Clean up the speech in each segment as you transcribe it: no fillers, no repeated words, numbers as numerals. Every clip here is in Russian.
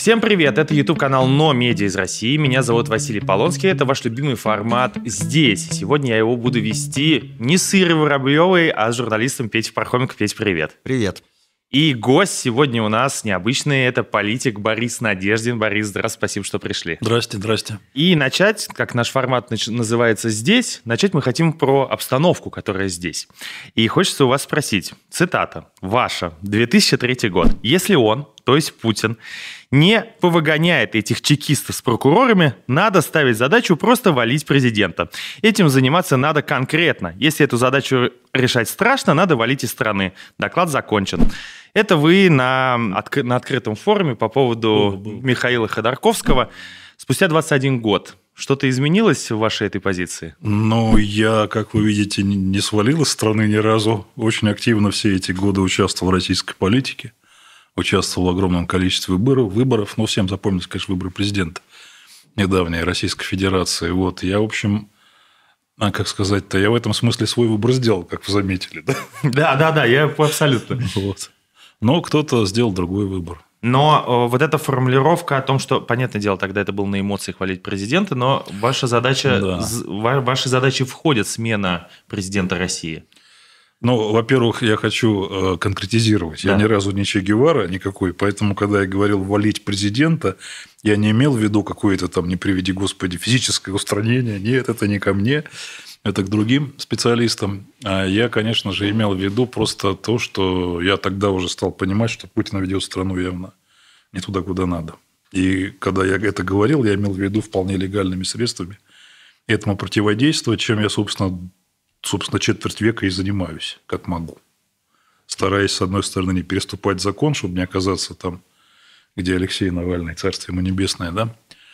Всем привет, это YouTube-канал «Но Медиа» из России. Меня зовут Василий Полонский, это ваш любимый формат «Здесь». Сегодня я его буду вести не с Ирой Воробьевой, а с журналистом Петей Пархоменко. Петя, привет. Привет. И гость сегодня у нас необычный, это политик Борис Надеждин. Борис, здравствуйте, спасибо, что пришли. Здрасте. И начать, как наш формат называется «Здесь», начать мы хотим про обстановку, которая здесь. И хочется у вас спросить, цитата, ваша, 2003 год. Если он, то есть Путин, не повыгоняет этих чекистов с прокурорами, надо ставить задачу просто валить президента. Этим заниматься надо конкретно. Если эту задачу решать страшно, надо валить из страны. Доклад закончен. Это вы на открытом форуме по поводу Михаила Ходорковского. Спустя 21 год. Что-то изменилось в вашей этой позиции? Я, как вы видите, не свалил из страны ни разу. Очень активно все эти годы участвовал в российской политике. Участвовал в огромном количестве выборов. Всем запомнились, конечно, выборы президента недавней Российской Федерации. Я, в общем, я в этом смысле свой выбор сделал, как вы заметили. Да, я абсолютно. Но кто-то сделал другой выбор. Но вот эта формулировка о том, что, понятное дело, тогда это было на эмоциях валить президента, но вашей задачи входит смена президента России. Во-первых, я хочу конкретизировать. Да. Я ни разу не Че Гевара никакой, поэтому, когда я говорил «валить президента», я не имел в виду какое-то там, не приведи Господи, физическое устранение. Нет, это не ко мне, это к другим специалистам. А я, конечно же, имел в виду просто то, что я тогда уже стал понимать, что Путин ведет страну явно не туда, куда надо. И когда я это говорил, я имел в виду вполне легальными средствами этому противодействовать, чем я, собственно, четверть века и занимаюсь, как могу. Стараясь, с одной стороны, не переступать закон, чтобы не оказаться там, где Алексей Навальный, царствие ему небесное, да?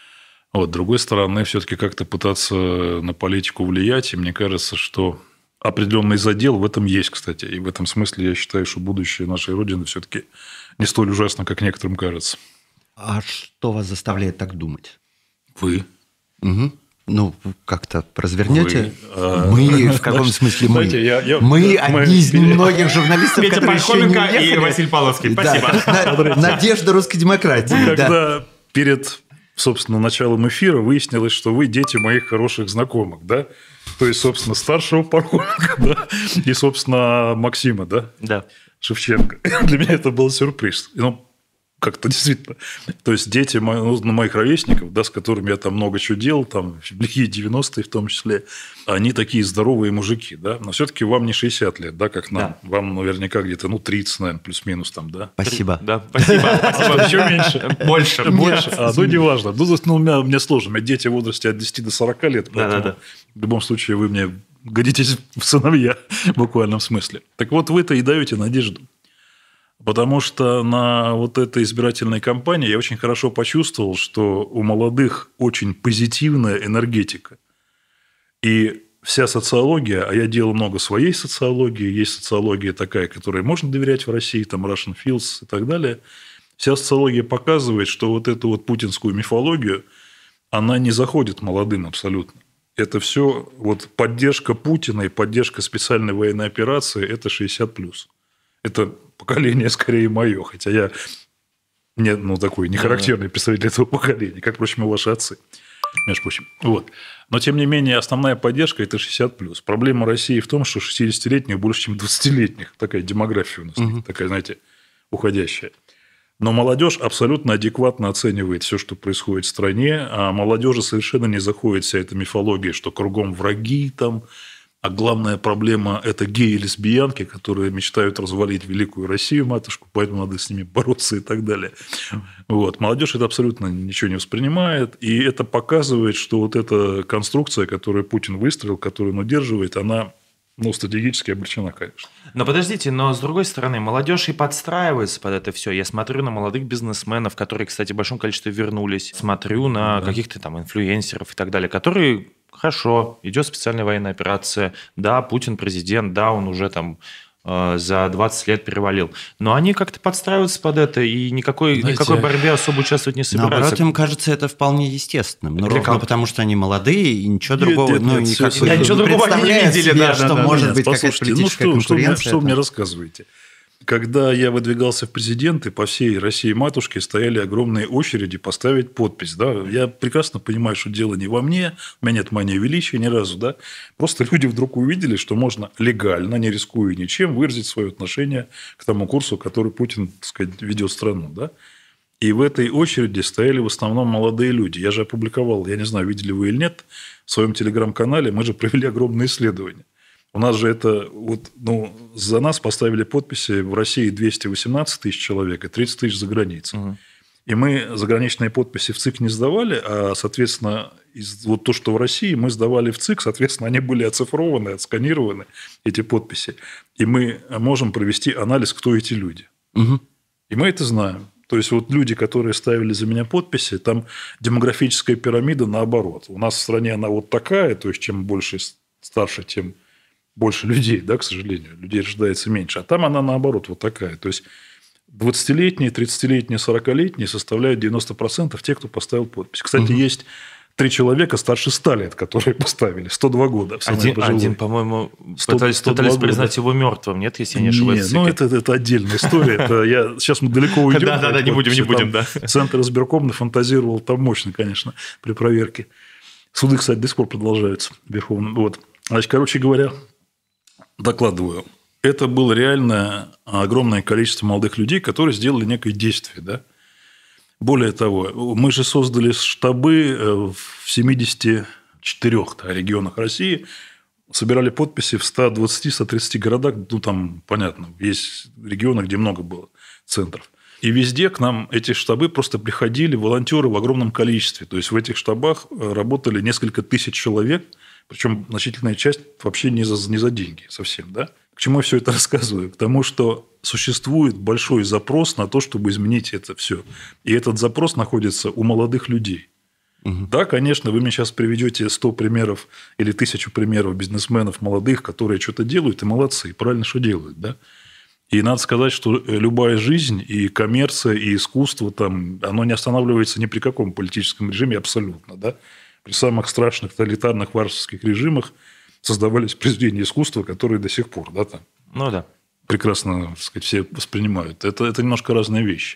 С другой стороны, все-таки как-то пытаться на политику влиять. И мне кажется, что определенный задел в этом есть, кстати. И в этом смысле я считаю, что будущее нашей Родины все-таки не столь ужасно, как некоторым кажется. А что вас заставляет так думать? Вы. Угу. Как-то развернете? Мы, в каком смысле мы? Знаете, мы одни из немногих журналистов, Петя которые еще не Пархоменко уехали. и Василий Полонский. Спасибо. Надежда русской демократии. Когда перед, собственно, началом эфира выяснилось, что вы дети моих хороших знакомых, да? То есть, собственно, старшего Пархоменко, да? И, собственно, Максима, да? Да. Шевченко. Для меня это был сюрприз. Как-то действительно. То есть, дети моих ровесников, да, с которыми я там много чего делал, там, в лихие 90-е в том числе, они такие здоровые мужики, да, но все-таки вам не 60 лет, да, как нам. Да. Вам наверняка где-то, 30, наверное, плюс-минус там, да. Спасибо. Да, спасибо. Еще меньше. Больше. Неважно. У меня сложно. У меня дети в возрасте от 10 до 40 лет, поэтому в любом случае вы мне годитесь в сыновья в буквальном смысле. Так вот, вы-то и даете надежду. Потому что на этой избирательной кампании я очень хорошо почувствовал, что у молодых очень позитивная энергетика. И вся социология, а я делал много своей социологии, есть социология такая, которой можно доверять в России, там Russian Fields и так далее. Вся социология показывает, что эту путинскую мифологию, она не заходит молодым абсолютно. Это все поддержка Путина и поддержка специальной военной операции – это 60+. Это поколение скорее мое, хотя я не такой нехарактерный представитель этого поколения, как, впрочем, и ваши отцы, между прочим. Но, тем не менее, основная поддержка – это 60+. Проблема России в том, что 60-летних больше, чем 20-летних. Такая демография у нас, такая, знаете, уходящая. Но молодежь абсолютно адекватно оценивает все, что происходит в стране, а молодежи совершенно не заходит вся эта мифология, что кругом враги там. А главная проблема – это геи и лесбиянки, которые мечтают развалить великую Россию, матушку, поэтому надо с ними бороться и так далее. Молодежь это абсолютно ничего не воспринимает, и это показывает, что эта конструкция, которую Путин выстроил, которую он удерживает, она стратегически обречена, конечно. Но подождите, с другой стороны, молодежь и подстраивается под это все. Я смотрю на молодых бизнесменов, которые, кстати, в большом количестве вернулись, смотрю на каких-то там инфлюенсеров и так далее, которые... Хорошо, идет специальная военная операция. Да, Путин президент, да, он уже там за 20 лет перевалил. Но они как-то подстраиваются под это, и никакой борьбе особо участвовать не собираются. Наоборот, им кажется это вполне естественным. Ровно потому, что они молодые, и ничего другого ничего другого они не видели, что может быть какая-то политическая конкуренция. Что вы мне рассказываете? когда я выдвигался в президенты, по всей России матушке стояли огромные очереди поставить подпись. Да? Я прекрасно понимаю, что дело не во мне, у меня нет мании величия ни разу. Да? Просто люди вдруг увидели, что можно легально, не рискуя ничем, выразить свое отношение к тому курсу, который Путин, так сказать, ведет страну. Да? И в этой очереди стояли в основном молодые люди. Я же опубликовал, я не знаю, видели вы или нет, в своем телеграм-канале, мы же провели огромное исследование. У нас же это, за нас поставили подписи в России 218 тысяч человек и 30 тысяч за границей. Угу. И мы заграничные подписи в ЦИК не сдавали, а, соответственно, то, что в России, мы сдавали в ЦИК, соответственно, они были оцифрованы, отсканированы, эти подписи. И мы можем провести анализ, кто эти люди. Угу. И мы это знаем. То есть, люди, которые ставили за меня подписи, там демографическая пирамида наоборот. У нас в стране она вот такая, то есть, чем больше старше, тем больше людей, да, к сожалению. Людей рождается меньше. А там она наоборот вот такая. То есть, 20-летние, 30-летние, 40-летние составляют 90% тех, кто поставил подпись. Кстати, есть 3 человека старше 100 лет, которые поставили. 102 года. Один, по-моему, пытались признать его мертвым, нет, если я не ошибаюсь? Нет, это отдельная история. Сейчас мы далеко уйдем. Да, не будем. Центр избирком нафантазировал там мощно, конечно, при проверке. Суды, кстати, до сих пор продолжаются. Значит, короче говоря, докладываю. Это было реально огромное количество молодых людей, которые сделали некое действие, да? Более того, мы же создали штабы в 74 регионах России, собирали подписи в 120-130 городах, там, понятно, есть регионы, где много было центров. И везде к нам эти штабы просто приходили волонтеры в огромном количестве. То есть, в этих штабах работали несколько тысяч человек, причем значительная часть вообще не за деньги совсем, да? К чему я все это рассказываю? К тому, что существует большой запрос на то, чтобы изменить это все. И этот запрос находится у молодых людей. Угу. Да, конечно, вы мне сейчас приведете 100 примеров или 1000 примеров бизнесменов молодых, которые что-то делают, и молодцы, и правильно, что делают. Да? И надо сказать, что любая жизнь, и коммерция, и искусство, там, оно не останавливается ни при каком политическом режиме абсолютно. Да? При самых страшных тоталитарных варварских режимах создавались произведения искусства, которые до сих пор, да, там, прекрасно, так сказать, все воспринимают. Это немножко разные вещи.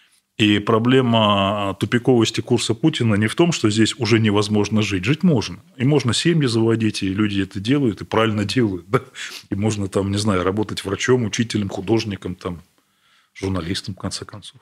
И проблема тупиковости курса Путина не в том, что здесь уже невозможно жить. Жить можно. И можно семьи заводить, и люди это делают, и правильно делают. Да? И можно, там, не знаю, работать врачом, учителем, художником, там, журналистом, в конце концов.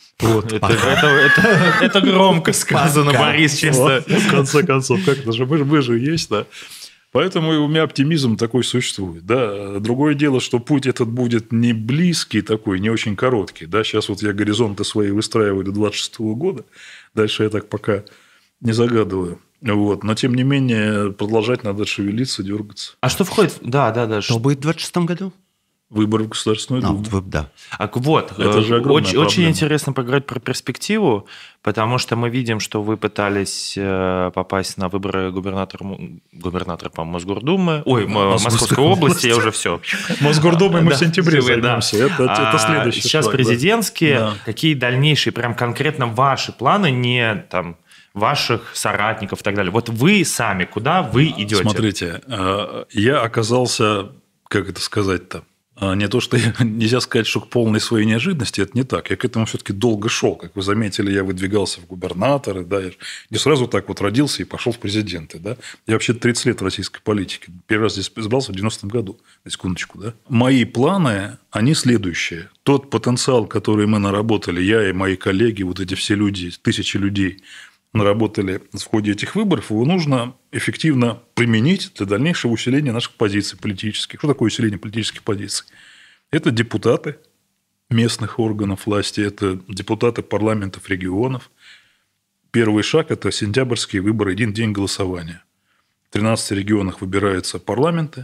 Это громко сказано, Борис, честно. В конце концов, как-то же мы же есть, да. Поэтому у меня оптимизм такой существует. Да. Другое дело, что путь этот будет не близкий такой, не очень короткий. Да. Сейчас я горизонты свои выстраиваю до 26 года. Дальше я так пока не загадываю. Но, тем не менее, продолжать надо шевелиться, дергаться. А что входит? Да. Что будет в 26 году? Выборы в Государственную Думу. Да. Это же очень интересно поговорить про перспективу, потому что мы видим, что вы пытались попасть на выборы губернатора, по-моему, Мосгордумы. Московской области, я уже все. Мосгордумы мы в сентябре займемся. Это следующий сейчас шаг, президентские. Да. Какие дальнейшие, прям конкретно ваши планы, не там ваших соратников и так далее? Вот вы сами, куда вы идете? Смотрите, я оказался, как это сказать-то, не то, что нельзя сказать, что к полной своей неожиданности, это не так. Я к этому все-таки долго шел. Как вы заметили, я выдвигался в губернаторы. Да, я не сразу так родился и пошел в президенты. Да. Я вообще 30 лет в российской политике. Первый раз здесь избрался в 90-м году. На секундочку. Да. Мои планы, они следующие. Тот потенциал, который мы наработали, я и мои коллеги, эти все люди, тысячи людей, наработали в ходе этих выборов, его нужно эффективно применить для дальнейшего усиления наших позиций политических. Что такое усиление политических позиций? Это депутаты местных органов власти, это депутаты парламентов регионов. Первый шаг – это сентябрьские выборы, один день голосования. В 13 регионах выбираются парламенты,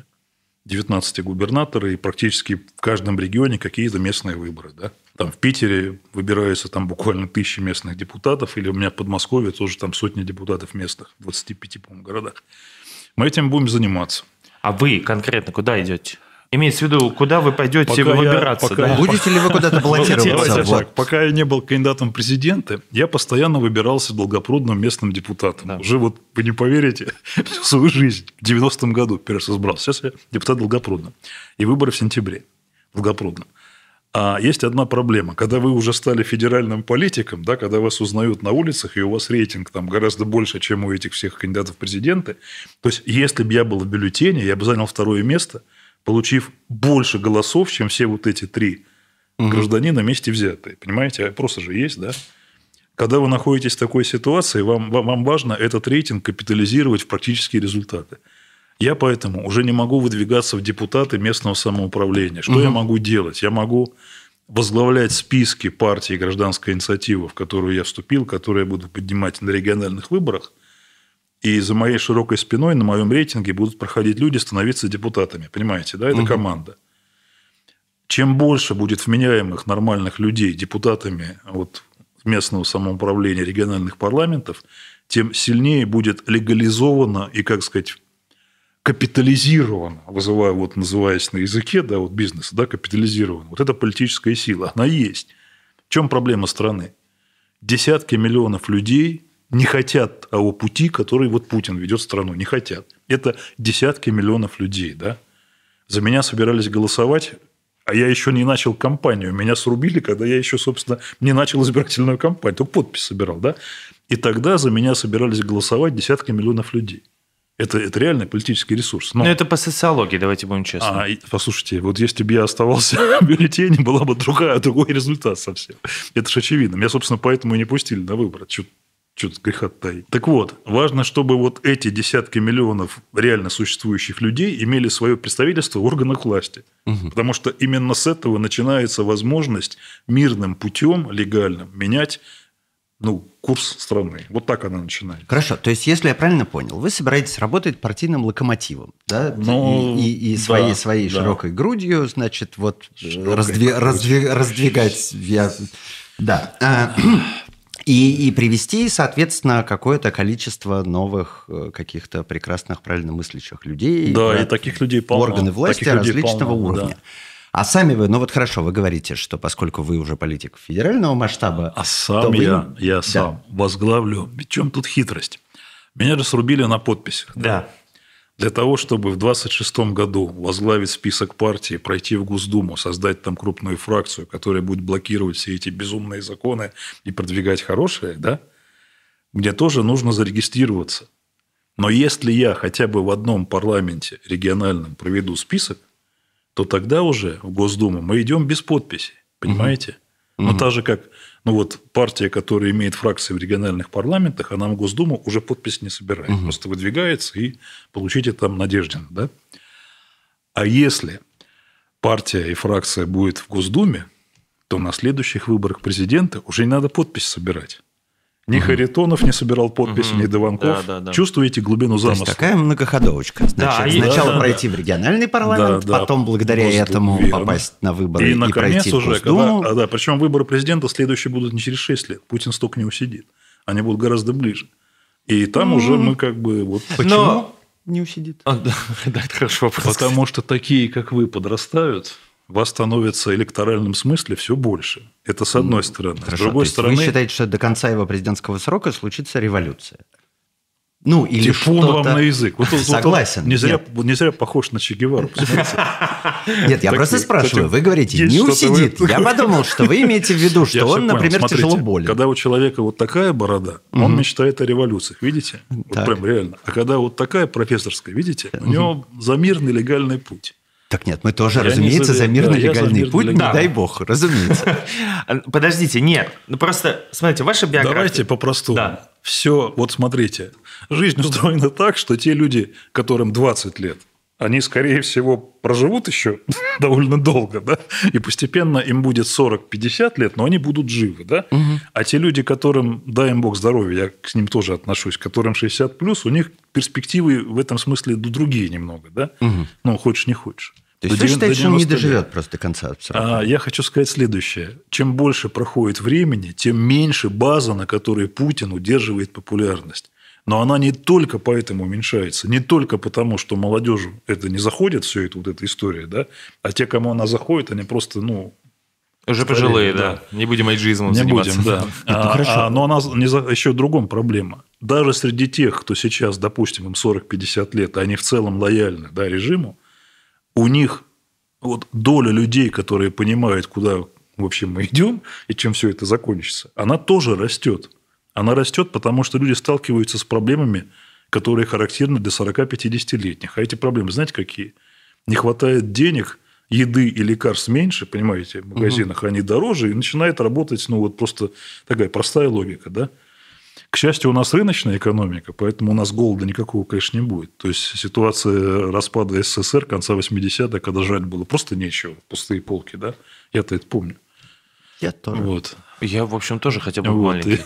19 губернаторы, и практически в каждом регионе какие-то местные выборы. Да? Там в Питере выбираются буквально 1000 местных депутатов, или у меня в Подмосковье тоже там сотни депутатов местных, в 25, по-моему, городах. Мы этим будем заниматься. А вы конкретно куда идете? Имеется в виду, куда вы пойдете выбираться? Будете ли вы куда-то баллотироваться? Пока я не был кандидатом в президенты, я постоянно выбирался Долгопрудным местным депутатом. Да. Уже вы не поверите, всю свою жизнь. В 90-м году первый раз избрался. Сейчас я депутат Долгопрудным. И выборы в сентябре в Долгопрудном. А есть одна проблема. Когда вы уже стали федеральным политиком, да, когда вас узнают на улицах, и у вас рейтинг там гораздо больше, чем у этих всех кандидатов в президенты. То есть, если бы я был в бюллетене, я бы занял 2-е место, получив больше голосов, чем все вот эти 3 гражданина вместе взятые. Понимаете? Просто же есть, да? Когда вы находитесь в такой ситуации, вам важно этот рейтинг капитализировать в практические результаты. Я поэтому уже не могу выдвигаться в депутаты местного самоуправления. Что я могу делать? Я могу возглавлять списки партии «Гражданская инициатива», в которую я вступил, которую я буду поднимать на региональных выборах. И за моей широкой спиной на моем рейтинге будут проходить люди, становиться депутатами. Понимаете, да? Это команда. Чем больше будет вменяемых нормальных людей депутатами вот, местного самоуправления, региональных парламентов, тем сильнее будет легализовано и, как сказать, капитализировано, называясь на языке, да, вот бизнеса, да, капитализировано. Вот эта политическая сила, она есть. В чем проблема страны? Десятки миллионов людей не хотят того пути, который вот Путин ведет страну, не хотят. Это десятки миллионов людей, да. За меня собирались голосовать, а я еще не начал кампанию. Меня срубили, когда я еще, собственно, не начал избирательную кампанию, только подпись собирал, да. И тогда за меня собирались голосовать десятки миллионов людей. Это реальный политический ресурс. Но это по социологии, давайте будем честны. Послушайте, вот если бы я оставался в бюллетене, была бы другой результат совсем. Это же очевидно. Меня, собственно, поэтому и не пустили на выборы. Что-то греха таить. Так вот, важно, чтобы вот эти десятки миллионов реально существующих людей имели свое представительство в органах власти. Потому что именно с этого начинается возможность мирным путем, легальным, менять курс страны. Вот так она начинает. Хорошо. То есть, если я правильно понял, вы собираетесь работать партийным локомотивом, да? И своей широкой грудью, значит, вот раздвигать... Да. И привести, соответственно, какое-то количество новых каких-то прекрасных, правильно мыслящих людей. Да, и таких людей полно. Органы власти различного уровня. Да. А сами вы, вы говорите, что поскольку вы уже политик федерального масштаба... А сам я сам возглавлю. В чем тут хитрость? Меня же срубили на подписях. Да. Для того, чтобы в 2026 году возглавить список партий, пройти в Госдуму, создать там крупную фракцию, которая будет блокировать все эти безумные законы и продвигать хорошие, да, мне тоже нужно зарегистрироваться. Но если я хотя бы в одном парламенте региональном проведу список, то тогда уже в Госдуму мы идем без подписи. Понимаете? Так же, как партия, которая имеет фракции в региональных парламентах, она в Госдуму уже подпись не собирает. Просто выдвигается и получите там Надеждина. Да? А если партия и фракция будет в Госдуме, то на следующих выборах президента уже не надо подпись собирать. Ни Харитонов не собирал подписи, ни Дованков. Да. Чувствуете глубину замысла? То есть, такая многоходовочка. Значит, сначала пройти в региональный парламент, потом благодаря этому попасть на выборы и наконец пройти в уже, Госдуму. Причем выборы президента следующие будут не через 6 лет. Путин столько не усидит. Они будут гораздо ближе. И там уже мы как бы... Почему не усидит? Да, это хороший вопрос. Потому что такие, как вы, подрастают... вас становится в электоральном смысле все больше. Это с одной стороны. Хорошо, с другой стороны... Вы считаете, что до конца его президентского срока случится революция? Или типун вам на язык. Согласен. Не зря похож на Че Гевару. Нет, я просто спрашиваю. Вы говорите, не усидит. Я подумал, что вы имеете в виду, что он, например, тяжело болен. Когда у человека вот такая борода, он мечтает о революциях. Видите? Прям реально. А когда вот такая профессорская, видите? У него за мирный легальный путь. Так нет, мы тоже, разумеется, за мирный легальный путь, не дай бог, разумеется. Подождите, нет. Просто, смотрите, ваша биография... Давайте по-простому. Да. Все, вот смотрите. Жизнь устроена так, что те люди, которым 20 лет, они, скорее всего, проживут еще довольно долго, да, и постепенно им будет 40-50 лет, но они будут живы, да. А те люди, которым, дай им бог здоровья, я к ним тоже отношусь, которым 60+, у них перспективы в этом смысле другие немного, да. Хочешь, не хочешь. То есть вы считаете, что он не доживет просто до конца срока? Я хочу сказать следующее. Чем больше проходит времени, тем меньше база, на которой Путин удерживает популярность. Но она не только поэтому уменьшается, не только потому, что молодежи это не заходит, все это, вот эта история, да, а те, кому она заходит, они просто, уже пожилые, да. Не будем эйджизмом заниматься. Не будем, да. Но она еще в другом проблема. Даже среди тех, кто сейчас, допустим, им 40-50 лет, они в целом лояльны, да, режиму, у них вот доля людей, которые понимают, куда вообще мы идем и чем все это закончится, она тоже растет. Она растет, потому что люди сталкиваются с проблемами, которые характерны для 40-50-летних. А эти проблемы, знаете, какие? Не хватает денег, еды и лекарств меньше, понимаете, в магазинах они дороже, и начинает работать, ну, вот просто такая простая логика, да? К счастью, у нас рыночная экономика, поэтому у нас голода никакого, конечно, не будет. То есть, ситуация распада СССР конца 80-х, когда жрать было просто нечего, пустые полки, да? Я-то это помню. Я тоже. Вот. Я, в общем, тоже хотя бы маленький.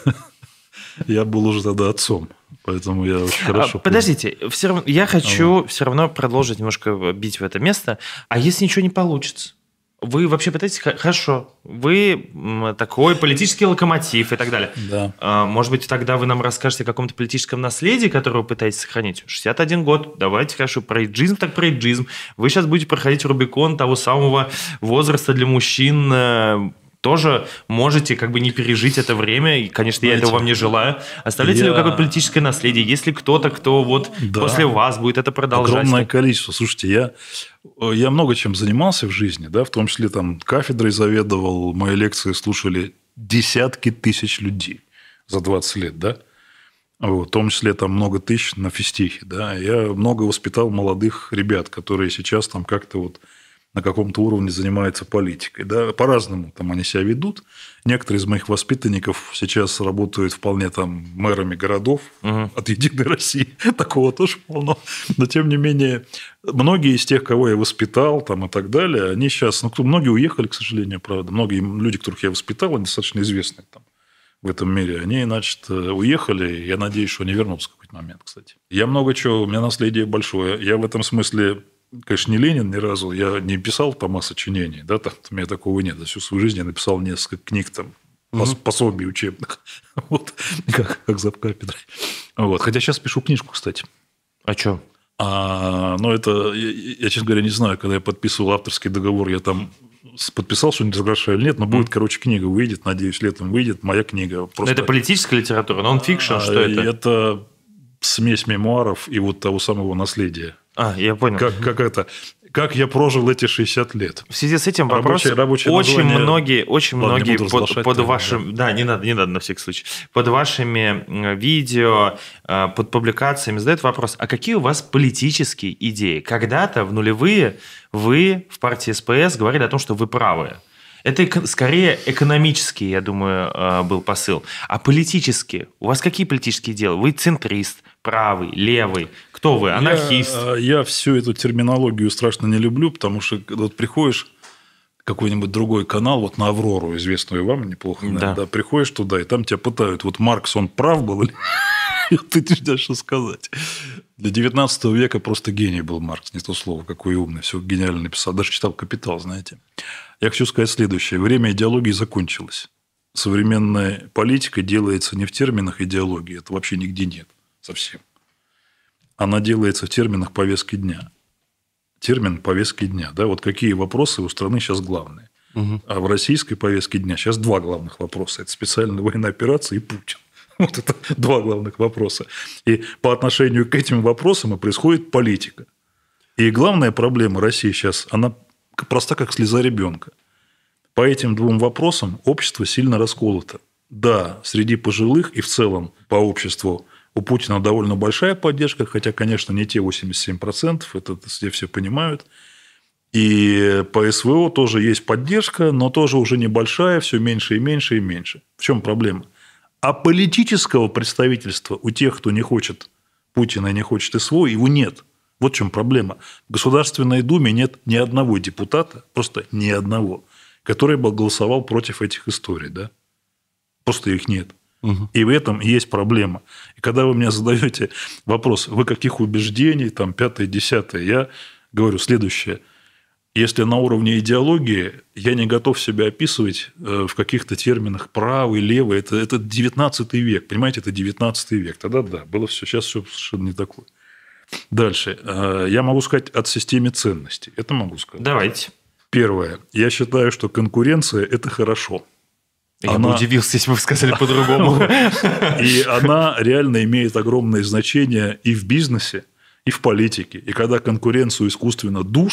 Я был уже тогда отцом, поэтому я очень хорошо помню. Подождите, все равно, я хочу все равно продолжить немножко бить в это место. А если ничего не получится? Вы вообще пытаетесь... Хорошо, вы такой политический локомотив и так далее. Да. Может быть, тогда вы нам расскажете о каком-то политическом наследии, которое вы пытаетесь сохранить. 61 год, давайте, хорошо, про эйджизм так про эйджизм. Вы сейчас будете проходить Рубикон того самого возраста для мужчин... Тоже можете как бы не пережить это время, и, конечно, я этого вам не желаю. Оставляете ли вы какое-то политическое наследие? Есть ли кто-то, кто вот после вас будет это продолжать? Огромное количество. Слушайте, я много чем занимался в жизни, да, в том числе там кафедрой заведовал, мои лекции слушали десятки тысяч людей за 20 лет, да. Вот, в том числе там много тысяч на физтехе, да. Я много воспитал молодых ребят, которые сейчас там как-то вот на каком-то уровне занимаются политикой. Да? По-разному там они себя ведут. Некоторые из моих воспитанников сейчас работают вполне там мэрами городов от «Единой России». Такого тоже полно. Но, тем не менее, многие из тех, кого я воспитал там, и так далее, они сейчас... Ну, многие уехали, к сожалению, правда. Многие люди, которых я воспитал, они достаточно известны там, в этом мире. Они, значит, уехали. Я надеюсь, что они вернутся в какой-то момент, кстати. Я много чего... У меня наследие большое. Я в этом смысле... Конечно, не Ленин ни разу, я не писал тома сочинений, да, там, у меня такого нет. За всю свою жизнь я написал несколько книг, там, пособий учебных, вот, как завкафедрой. Вот. Хотя сейчас пишу книжку, кстати. О чем? Ну, это, я, честно говоря, не знаю, когда я подписывал авторский договор, я там подписал, что не разглашаю или нет, но будет, короче, книга выйдет, надеюсь, летом выйдет, моя книга. Просто... Это политическая литература, нон-фикшн, что это? Это смесь мемуаров и вот того самого наследия. Я понял. Как я прожил эти 60 лет. В связи с этим вопросом очень многие под вашим... Да, не надо на всякий случай. Под вашими видео, под публикациями задают вопрос, а какие у вас политические идеи? Когда-то в нулевые вы в партии СПС говорили о том, что вы правые. Это скорее экономический, я думаю, был посыл. А политические? У вас какие политические идеи? Вы центрист, правый, левый? Кто вы? Анархист? Я всю эту терминологию страшно не люблю, потому что вот приходишь в какой-нибудь другой канал, вот на «Аврору», известную вам, неплохо, да, приходишь туда, и там тебя пытают, вот Маркс, он прав был или... Ты не знаешь, что сказать. Для 19 века просто гений был Маркс, не то слово, какой умный, все гениально написал. Даже читал «Капитал», знаете. Я хочу сказать следующее. Время идеологии закончилось. Современная политика делается не в терминах идеологии, это вообще нигде нет совсем. Она делается в терминах повестки дня. Термин повестки дня. Да? Вот какие вопросы у страны сейчас главные. А в российской повестке дня сейчас два главных вопроса. Это специальная военная операция и Путин. Вот это два главных вопроса. И по отношению к этим вопросам и происходит политика. И главная проблема России сейчас, она проста, как слеза ребенка. По этим двум вопросам общество сильно расколото. Да, среди пожилых и в целом по обществу у Путина довольно большая поддержка, хотя, конечно, не те 87%, это все понимают. И по СВО тоже есть поддержка, но тоже уже небольшая, все меньше и меньше и меньше. В чем проблема? А политического представительства у тех, кто не хочет Путина и не хочет СВО, его нет. Вот в чем проблема. В Государственной Думе нет ни одного депутата, просто ни одного, который бы голосовал против этих историй. Да? Просто их нет. И в этом есть проблема. И когда вы мне задаете вопрос, вы каких убеждений, там, 5-10, я говорю следующее. Если на уровне идеологии, я не готов себя описывать в каких-то терминах правый, левый. Это 19 век. Понимаете, это 19 век. Тогда да, было все. Сейчас все совершенно не такое. Дальше. Я могу сказать от системы ценностей. Это могу сказать. Давайте. Первое. Я считаю, что конкуренция – это хорошо. Я бы удивился, если бы вы сказали по-другому. И она реально имеет огромное значение и в бизнесе, и в политике. И когда конкуренцию искусственно душат,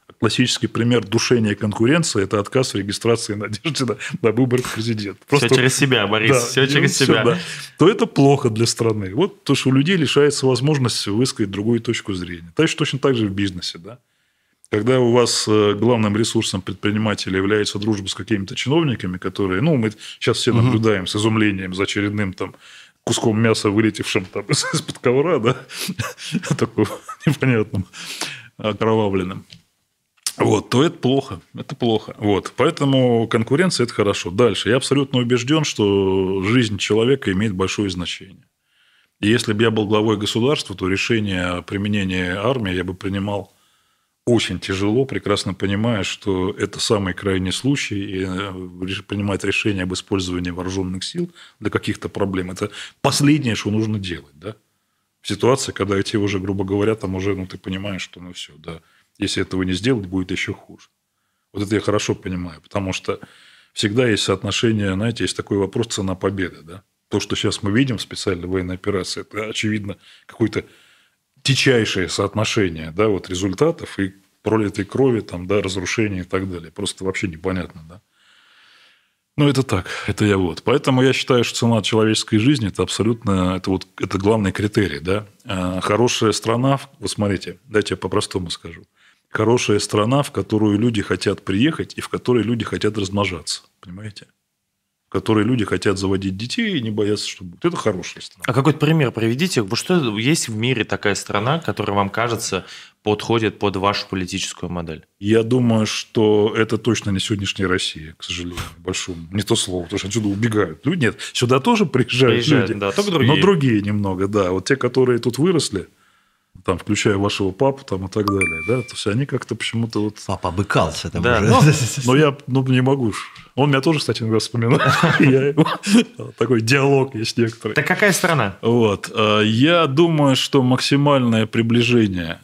Классический пример душения конкуренции – это отказ в регистрации Надежды на выборы президента. Все через себя, Борис, да, все через себя. Да. То это плохо для страны. Вот то, что у людей лишается возможности высказать другую точку зрения. Точно так же в бизнесе. Да? Когда у вас главным ресурсом предпринимателя является дружба с какими-то чиновниками, которые, мы сейчас все наблюдаем с изумлением за очередным куском мяса, вылетевшим из-под ковра, да, таким непонятным, окровавленным. То это плохо. Это плохо. Поэтому конкуренция – это хорошо. Дальше. Я абсолютно убежден, что жизнь человека имеет большое значение. И если бы я был главой государства, то решение о применении армии я бы принимал очень тяжело, прекрасно понимая, что это самый крайний случай, и принимать решение об использовании вооруженных сил для каких-то проблем – это последнее, что нужно делать. Да? В ситуации, когда тебе уже, грубо говоря, ты понимаешь, что все, да. Если этого не сделать, будет еще хуже. Это я хорошо понимаю, потому что всегда есть соотношение, знаете, есть такой вопрос цена победы. Да? То, что сейчас мы видим в специальной военной операции, это, очевидно, какое-то дичайшее соотношение результатов и пролитой крови, разрушения и так далее. Просто вообще непонятно. Да? Это так, это я Поэтому я считаю, что цена человеческой жизни – это абсолютно, это главный критерий. Да? Хорошая страна, смотрите, дайте я по-простому скажу. Хорошая страна, в которую люди хотят приехать и в которой люди хотят размножаться. Понимаете? В которой люди хотят заводить детей и не бояться, что будет. Это хорошая страна. А какой-то пример приведите. Что есть в мире такая страна, которая вам кажется подходит под вашу политическую модель? Я думаю, что это точно не сегодняшняя Россия, к сожалению, большому. Не то слово, потому что отсюда убегают. Люди нет. Сюда тоже приезжают люди, да, только другие. Но другие немного, да. Те, которые тут выросли, включая вашего папу и так далее, да, то есть они как-то почему-то Папа обыкался там да, уже. Но я не могу. Он меня тоже, кстати, вспоминает. Такой диалог есть некоторый. Так какая страна? Я думаю, что максимальное приближение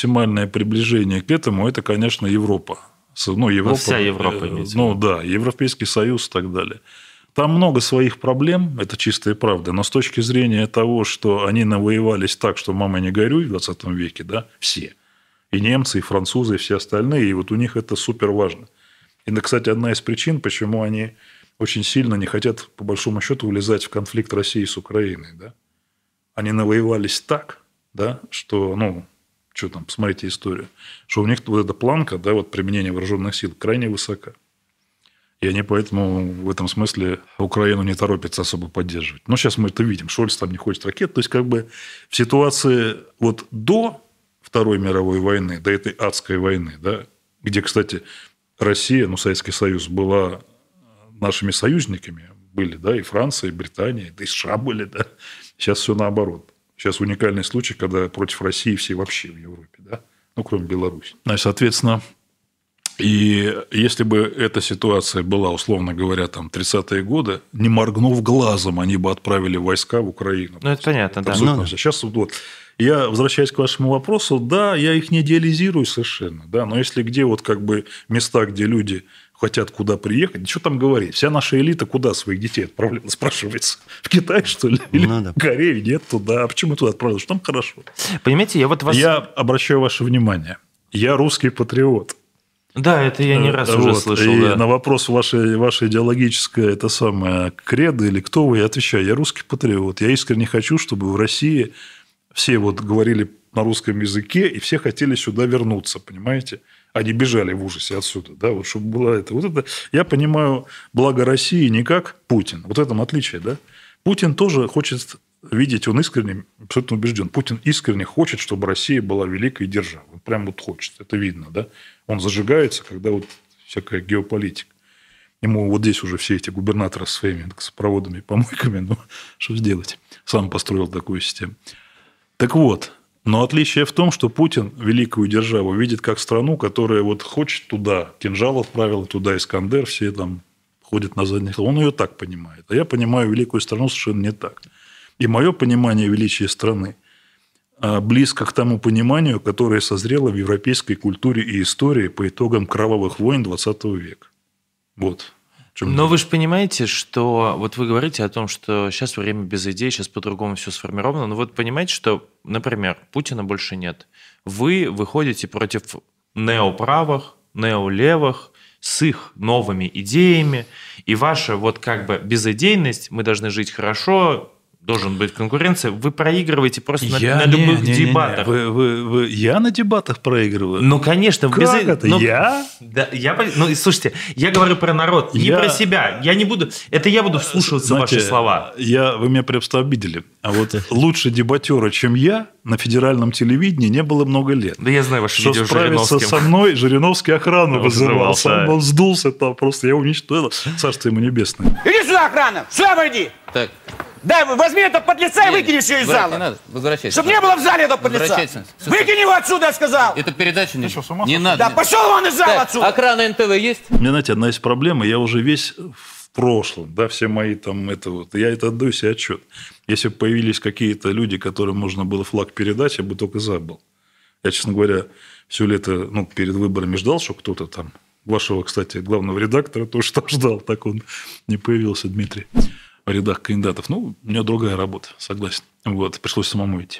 к этому – это, конечно, Европа. Европа. Вся Европа имеется. Да, Европейский Союз и так далее. Там много своих проблем, это чистая правда, но с точки зрения того, что они навоевались так, что мама не горюй в 20 веке, да, все. И немцы, и французы, и все остальные, и у них это супер важно. И, кстати, одна из причин, почему они очень сильно не хотят, по большому счету, влезать в конфликт России с Украиной. Да? Они навоевались так, да, что, посмотрите историю, что у них эта планка, да, применения вооруженных сил крайне высока. И они поэтому в этом смысле Украину не торопятся особо поддерживать. Но сейчас мы это видим. Шольц не хочет ракет. То есть, в ситуации до Второй мировой войны, до этой адской войны, да, где, кстати, Россия, Советский Союз была нашими союзниками. Были, да, и Франция, и Британия, да и США были, да. Сейчас все наоборот. Сейчас уникальный случай, когда против России все вообще в Европе, да. Кроме Беларуси. Соответственно, и если бы эта ситуация была, условно говоря, 30-е годы, не моргнув глазом, они бы отправили войска в Украину. Это понятно, да. Сейчас я, возвращаясь к вашему вопросу, да, я их не идеализирую совершенно, да, но если где места, где люди хотят куда приехать, что там говорить, вся наша элита куда своих детей отправляла, спрашивается, в Китай, что ли, или в Корею, нет, туда, а почему туда отправляют, что там хорошо? Понимаете, я обращаю ваше внимание, я русский патриот. Да, это я не раз уже слышал. И да. на вопрос ваше идеологическое кредо или кто вы, я отвечаю, я русский патриот. Я искренне хочу, чтобы в России все говорили на русском языке, и все хотели сюда вернуться, понимаете? Они бежали в ужасе отсюда, да, чтобы было это. Это. Я понимаю благо России не как Путин. В этом отличие, да. Путин тоже хочет видеть, он искренне, абсолютно убежден, Путин искренне хочет, чтобы Россия была великой державой. Он прям хочет, это видно, да. Он зажигается, когда всякая геополитика. Ему здесь уже все эти губернаторы со своими проводами и помойками, что сделать? Сам построил такую систему. Так но отличие в том, что Путин великую державу видит как страну, которая хочет туда, кинжал отправил, туда Искандер, все ходят на задних. Он ее так понимает. А я понимаю великую страну совершенно не так. И мое понимание величия страны близко к тому пониманию, которое созрело в европейской культуре и истории по итогам кровавых войн XX века. Но вы же понимаете, что вы говорите о том, что сейчас время без идей, сейчас по-другому все сформировано. Но понимаете, что, например, Путина больше нет. Вы выходите против неоправых, неолевых, с их новыми идеями. И ваша вот как бы безыдейность, мы должны жить хорошо, должен быть конкуренция, вы проигрываете просто на любых дебатах. Я на дебатах проигрываю? Ну, конечно. Как это? Я? Да, слушайте, я говорю про народ, не про себя. Я не буду... Это я буду вслушиваться в ваши слова. Вы меня просто обидели. А вот лучше дебатера, чем я, на федеральном телевидении не было много лет. Да я знаю ваше видео с Жириновским. Что справиться со мной, Жириновский охрану вызывал. Сам он сдулся там, просто я уничтожил. Царство ему небесное. Иди сюда, охрана! Сюда пойди! Так. Дай, возьми это подлеца и выкини все из зала. Не надо, возвращайся. Чтобы не было в зале этого подлеца. Выкини его отсюда, я сказал. Это передача не надо. Да, пошел вон из зала отсюда. Охрана НТВ есть? У меня, знаете, одна из проблем, я уже весь в прошлом, да, все мои там, я отдаю себе отчет. Если бы появились какие-то люди, которым можно было флаг передать, я бы только забыл. Я, честно говоря, все лето, перед выборами ждал, что кто-то там, вашего, кстати, главного редактора тоже там ждал, так он не появился, Дмитрий. В рядах кандидатов. У меня другая работа, согласен. Пришлось самому идти.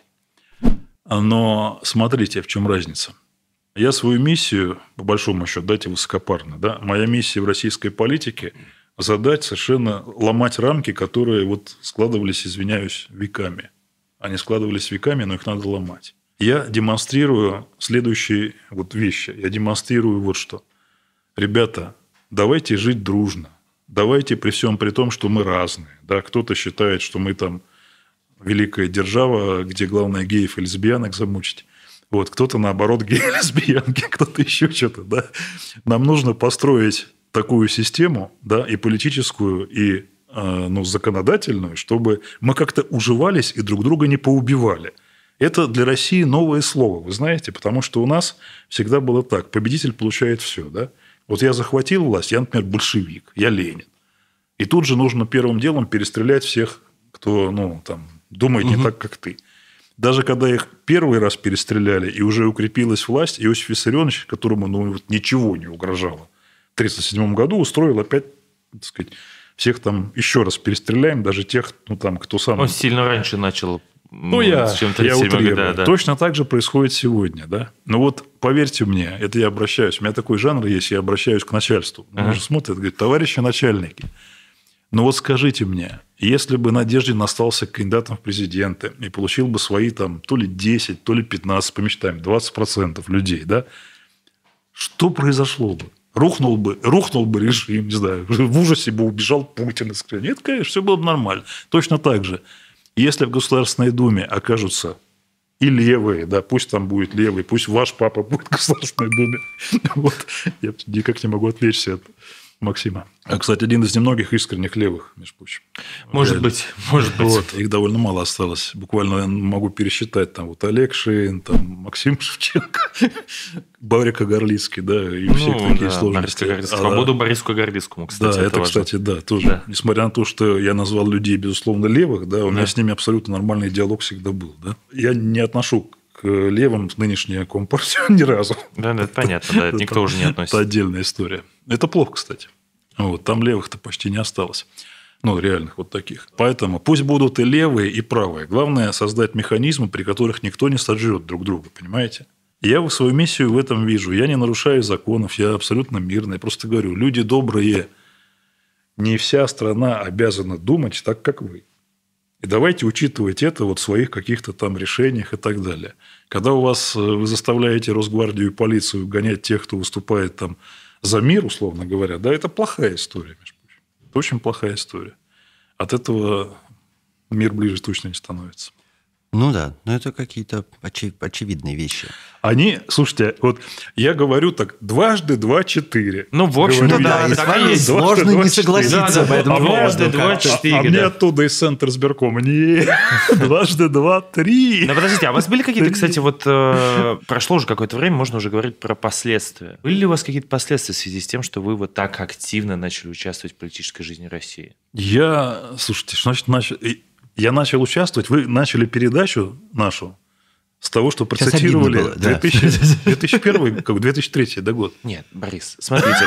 Но смотрите, в чем разница. Я свою миссию, по большому счету, дайте высокопарно, да, моя миссия в российской политике – задать совершенно ломать рамки, которые складывались, извиняюсь, веками. Они складывались веками, но их надо ломать. Я демонстрирую следующие вещи. Я демонстрирую что. Ребята, давайте жить дружно. Давайте при всем при том, что мы разные. Да? Кто-то считает, что мы там великая держава, где главное геев и лесбиянок замучить. Кто-то, наоборот, геи и лесбиянки, кто-то еще что-то. Да? Нам нужно построить такую систему, да, и политическую, и законодательную, чтобы мы как-то уживались и друг друга не поубивали. Это для России новое слово, вы знаете, потому что у нас всегда было так. Победитель получает все, да? Я захватил власть, я, например, большевик, я Ленин. И тут же нужно первым делом перестрелять всех, кто думает не так, как ты. Даже когда их первый раз перестреляли, и уже укрепилась власть, Иосиф Виссарионович, которому ничего не угрожало, в 1937 году устроил опять, так сказать, всех там еще раз перестреляем, даже тех, кто сам... Он сильно раньше начал... я утрирую. Да. Точно так же происходит сегодня. Да? Но поверьте мне, это я обращаюсь. У меня такой жанр есть, я обращаюсь к начальству. Они же смотрят, говорят, товарищи начальники, скажите мне, если бы Надеждин остался кандидатом в президенты и получил бы свои то ли 10, то ли 15, помечтаем, 20% людей, да, что произошло бы? Рухнул бы режим, не знаю, в ужасе бы убежал Путин. Нет, конечно, все было бы нормально. Точно так же. Если в Государственной Думе окажутся и левые, да, пусть там будет левый, пусть ваш папа будет в Государственной Думе. Я никак не могу отвлечься от Максима. Кстати, один из немногих искренних левых, между прочим. Может быть. Их довольно мало осталось. Буквально я могу пересчитать. Олег Шейн, Максим Шевченко, Барик Горлицкий, да, и у всех такие сложности. Свободу Бориску Горлицкому, кстати. Да, это кстати, да, тоже. Да. Несмотря на то, что я назвал людей, безусловно, левых, да, у меня с ними абсолютно нормальный диалог всегда был. Да. Я не отношу к левым нынешнюю компартию ни разу. Да, это понятно, да, никто уже не относится. Это отдельная история. Это плохо, кстати. Там левых-то почти не осталось. Реальных таких. Поэтому пусть будут и левые, и правые. Главное создать механизмы, при которых никто не сожрет друг друга, понимаете? Я свою миссию в этом вижу. Я не нарушаю законов, я абсолютно мирный. Я просто говорю, люди добрые, не вся страна обязана думать так, как вы. И давайте учитывать это в своих каких-то решениях и так далее. Когда вы заставляете Росгвардию и полицию гонять тех, кто выступает за мир, условно говоря, да, это плохая история, между прочим. Это очень плохая история. От этого мир ближе точно не становится. Да, но это какие-то очевидные вещи. Слушайте, я говорю так, 2 × 2 = 4. В общем-то, да. И с вами сложно не согласиться. Дважды 2 = 4. А мне оттуда из центра сберкома. Нет, 2 × 2 = 3. Подождите, а у вас были какие-то, кстати, прошло уже какое-то время, можно уже говорить про последствия. Были ли у вас какие-то последствия в связи с тем, что вы так активно начали участвовать в политической жизни России? Слушайте, что значит я начал участвовать, вы начали передачу нашу с того, что процитировали 2001, 2003 год. Нет, Борис, смотрите,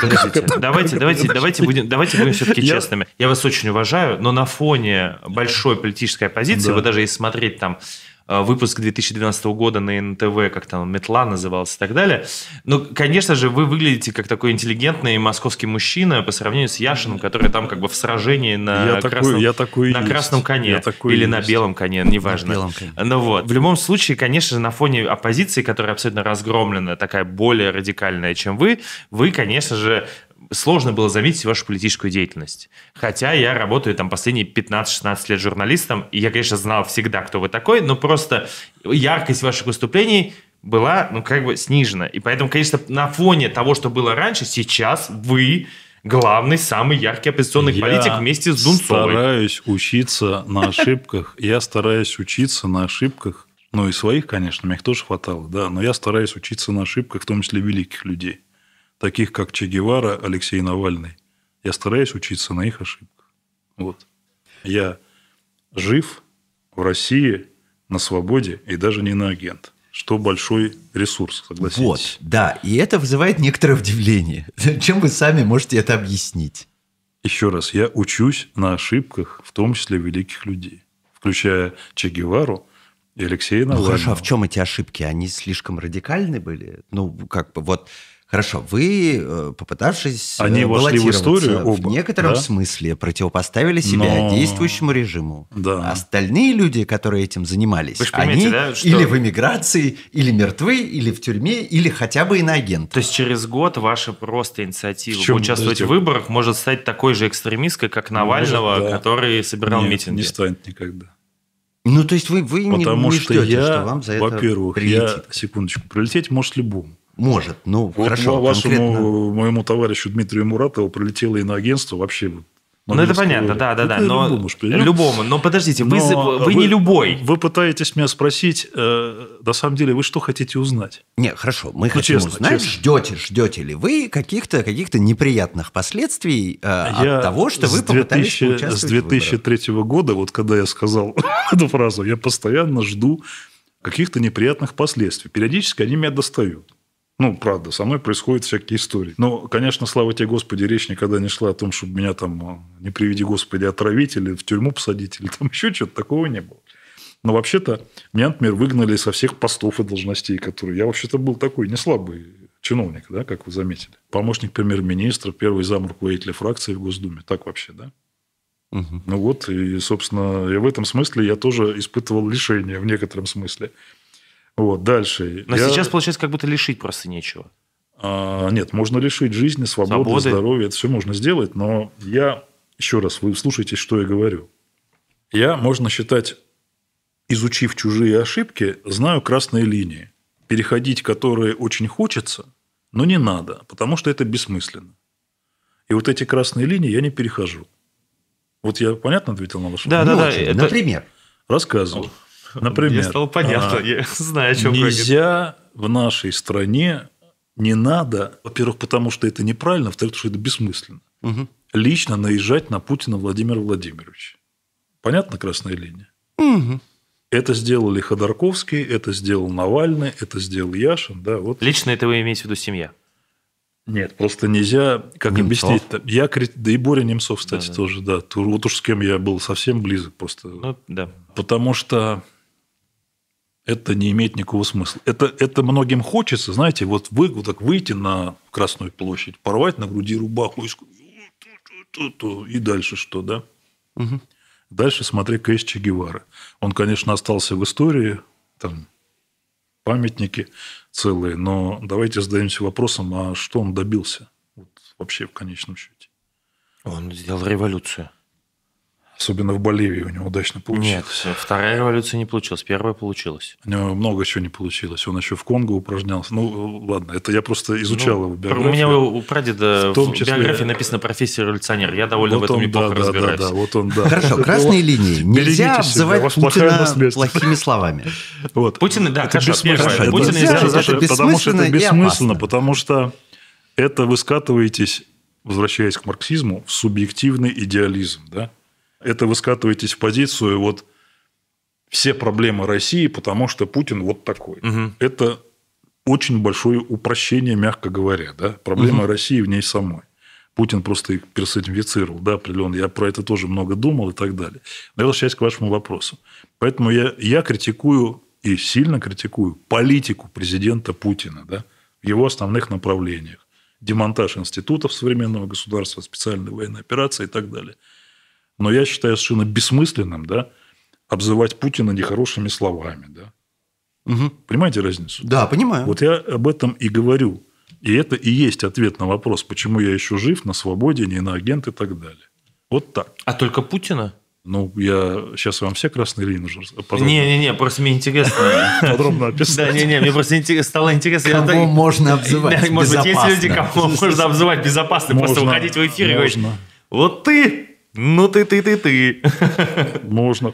давайте будем все-таки честными. Я вас очень уважаю, но на фоне большой политической оппозиции, вы даже если смотреть выпуск 2012 года на НТВ, как там «Метла» назывался и так далее. Ну, конечно же, вы выглядите как такой интеллигентный московский мужчина по сравнению с Яшиным, который там как бы в сражении на красном коне или на белом коне, неважно. Ну вот. В любом случае, конечно же, на фоне оппозиции, которая абсолютно разгромлена, такая более радикальная, чем вы, конечно же, сложно было заметить вашу политическую деятельность. Хотя я работаю там последние 15-16 лет журналистом, и я, конечно, знал всегда, кто вы такой, но просто яркость ваших выступлений была, ну, как бы снижена. И поэтому, конечно, на фоне того, что было раньше, сейчас вы главный, самый яркий оппозиционный политик вместе с Дунцовой. Я стараюсь учиться на ошибках, ну, и своих, конечно, мне их тоже хватало, да, но я стараюсь учиться на ошибках, в том числе великих людей, таких как Че Гевара, Алексей Навальный. Я стараюсь учиться на их ошибках. Вот. Я жив в России, на свободе и даже не на агент. Что большой ресурс, согласитесь. Вот, да. И это вызывает некоторое удивление. Чем вы сами можете это объяснить? Еще раз, я учусь на ошибках, в том числе великих людей, включая Че Гевару и Алексея Навального. Ну, хорошо, а в чем эти ошибки? Они слишком радикальны были? Ну, как бы вот... Хорошо, вы, попытавшись баллотироваться, в некотором смысле противопоставили себя действующему режиму. Да. Остальные люди, которые этим занимались, они или в эмиграции, или мертвы, или в тюрьме, или хотя бы иноагенты. То есть через год ваша просто инициатива поучаствовать в выборах может стать такой же экстремистской, как Навального, который собирал митинги? Не станет никогда. Ну, то есть вы не ждете, что вам за это во-первых, прилетит? Секундочку, прилететь может любому. Может, ну, вот хорошо. Моему товарищу Дмитрию Муратову прилетело иноагентство вообще. Ну, это понятно, да. Но любому. Но подождите, вы не любой. Вы пытаетесь меня спросить, на самом деле, вы что хотите узнать? Не, хорошо, мы хотим узнать, ждете ли вы каких-то неприятных последствий от того, что вы попытались поучаствовать в выборах. С 2003 года, вот когда я сказал эту фразу, я постоянно жду каких-то неприятных последствий. Периодически они меня достают. Ну, правда, со мной происходят всякие истории. Но, конечно, слава тебе, Господи, речь никогда не шла о том, чтобы меня там, не приведи Господи, отравить или в тюрьму посадить, или там еще что-то, такого не было. Но вообще-то меня, например, выгнали со всех постов и должностей, которые... Я вообще-то был такой не слабый чиновник, да, как вы заметили. Помощник премьер-министра, первый зам руководителя фракции в Госдуме. Так вообще, да? Угу. Ну вот, и, собственно, и в этом смысле я тоже испытывал лишение в некотором смысле. Вот, дальше. Но сейчас, получается, как будто лишить просто нечего. Нет, можно лишить жизни, свободы, здоровья. Это все можно сделать. Но я, еще раз, вы слушайте, что я говорю. Я, можно считать, изучив чужие ошибки, знаю красные линии, переходить которые очень хочется, но не надо, потому что это бессмысленно. И вот эти красные линии я не перехожу. Вот я понятно ответил на ваш вопрос? Да. Например? Рассказываю. Например, мне стало понятно, я знаю, о чем говорит. Нельзя в нашей стране, не надо, во-первых, потому что это неправильно, во-вторых, потому что это бессмысленно, лично наезжать на Путина Владимира Владимировича. Понятно, красная линия? Угу. Это сделали Ходорковский, это сделал Навальный, это сделал Яшин. Да, вот. Лично это вы имеете в виду семья? Нет, просто нельзя, как Немцов. Объяснить. Да и Боря Немцов, кстати, тоже, да. Вот уж с кем я был совсем близок просто. Ну, да. Потому что это не имеет никакого смысла. Это многим хочется, знаете, вот так выйти на Красную площадь, порвать на груди рубаху и дальше что, да? Угу. Дальше смотри кейс Че Гевары. Он, конечно, остался в истории, там памятники целые, но давайте задаемся вопросом, а что он добился вот, вообще в конечном счете? Он сделал революцию. Особенно в Боливии у него удачно получилось. Нет, вторая революция не получилась, первая получилась. У него много чего не получилось. Он еще в Конго упражнялся. Ну, ладно, это я просто изучал его биографию. У меня у прадеда в биографии написано профессия революционер. Я довольно в этом неплохо разбираюсь. Да, вот он, да. Хорошо, красные линии. Нельзя обзывать Путина плохими словами. Путин, да, хорошо. Потому что это бессмысленно, потому что это вы скатываетесь, возвращаясь к марксизму, в субъективный идеализм, да? Это вы скатываетесь в позицию вот все проблемы России, потому что Путин вот такой. Угу. Это очень большое упрощение, мягко говоря. Да? Проблема России в ней самой. Путин просто их персонифицировал, да, определенно. Я про это тоже много думал и так далее. Но я возвращаюсь к вашему вопросу. Поэтому я критикую и сильно критикую политику президента Путина, да, в его основных направлениях. Демонтаж институтов современного государства, специальной военной операции и так далее. Но я считаю совершенно бессмысленным, да, обзывать Путина нехорошими словами, да. Угу. Понимаете разницу? Да, понимаю. Вот я об этом и говорю. И это и есть ответ на вопрос, почему я еще жив, на свободе, не иноагент и так далее. Вот так. А только Путина? Ну, я сейчас вам все красные линии нужно Не-не-не, просто мне интересно. Подробно описать. Да, не-не, мне просто стало интересно. Кого можно обзывать? Может быть, есть люди, кого можно обзывать безопасно, просто выходить в эфир и говорить, вот ты, ну ты. Можно.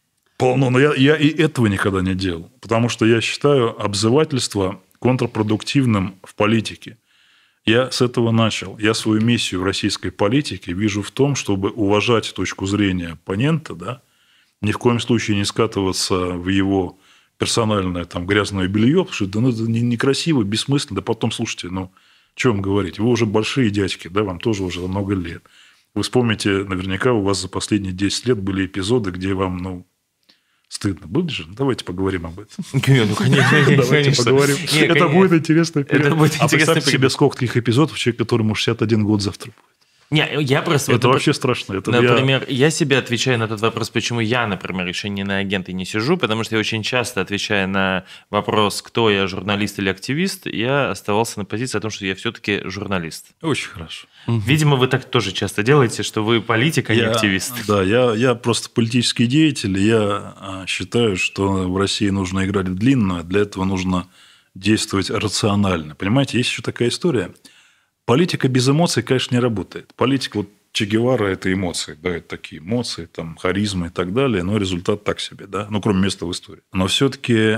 Но я и этого никогда не делал. Потому что я считаю обзывательство контрпродуктивным в политике. Я с этого начал. Я свою миссию в российской политике вижу в том, чтобы уважать точку зрения оппонента, да, ни в коем случае не скатываться в его персональное там, грязное белье, потому что это некрасиво, бессмысленно. Да потом, слушайте, что вам говорить? Вы уже большие дядьки, да, вам тоже уже много лет. Вы вспомните, наверняка у вас за последние 10 лет были эпизоды, где вам, стыдно. Будет же? Давайте поговорим об этом. Давайте поговорим. Это будет интересно. А представьте себе, сколько таких эпизодов человек, которому 61 год завтра будет. Не, я просто... Это вообще страшно. Например, я себе отвечаю на этот вопрос, почему я, например, еще не на агента не сижу, потому что я очень часто, отвечая на вопрос, кто я, журналист или активист, я оставался на позиции о том, что я все-таки журналист. Очень хорошо. Видимо, вы так тоже часто делаете, что вы политик, а не активист. Да, я просто политический деятель, и я считаю, что в России нужно играть в длинную, а для этого нужно действовать рационально. Понимаете, есть еще такая история. Политика без эмоций, конечно, не работает. Политика, вот Че Гевара – это эмоции, да, это такие эмоции, там, харизма и так далее, но результат так себе, да, кроме места в истории. Но все-таки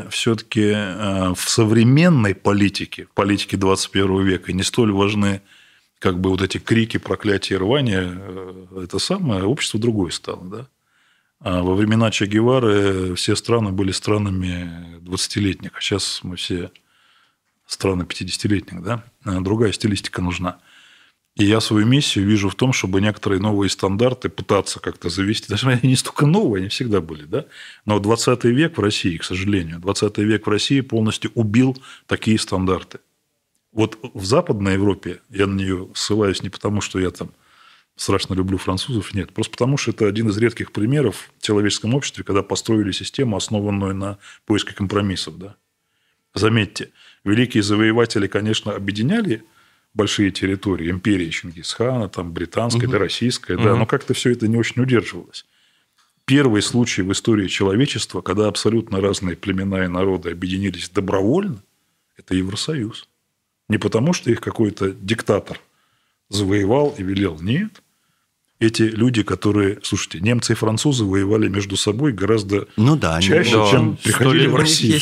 в современной политике, в политике 21 века не столь важны вот эти крики, проклятия, рвания, это самое, общество другое стало, да. А во времена Че Гевары все страны были странами 20-летних, а сейчас мы все... страны 50-летних, да, другая стилистика нужна. И я свою миссию вижу в том, чтобы некоторые новые стандарты пытаться как-то завести. Даже они не столько новые, они всегда были, да. Но 20 век в России, к сожалению, 20 век в России полностью убил такие стандарты. Вот в Западной Европе, я на нее ссылаюсь не потому, что я там страшно люблю французов, нет. Просто потому, что это один из редких примеров в человеческом обществе, когда построили систему, основанную на поиске компромиссов, да. Заметьте, великие завоеватели, конечно, объединяли большие территории, империи Чингисхана, там, британская, да, российская, да, но как-то все это не очень удерживалось. Первый случай в истории человечества, когда абсолютно разные племена и народы объединились добровольно, это Евросоюз. Не потому, что их какой-то диктатор завоевал и велел, нет. Эти люди, которые, слушайте, немцы и французы воевали между собой гораздо чаще, чем приходили в Россию.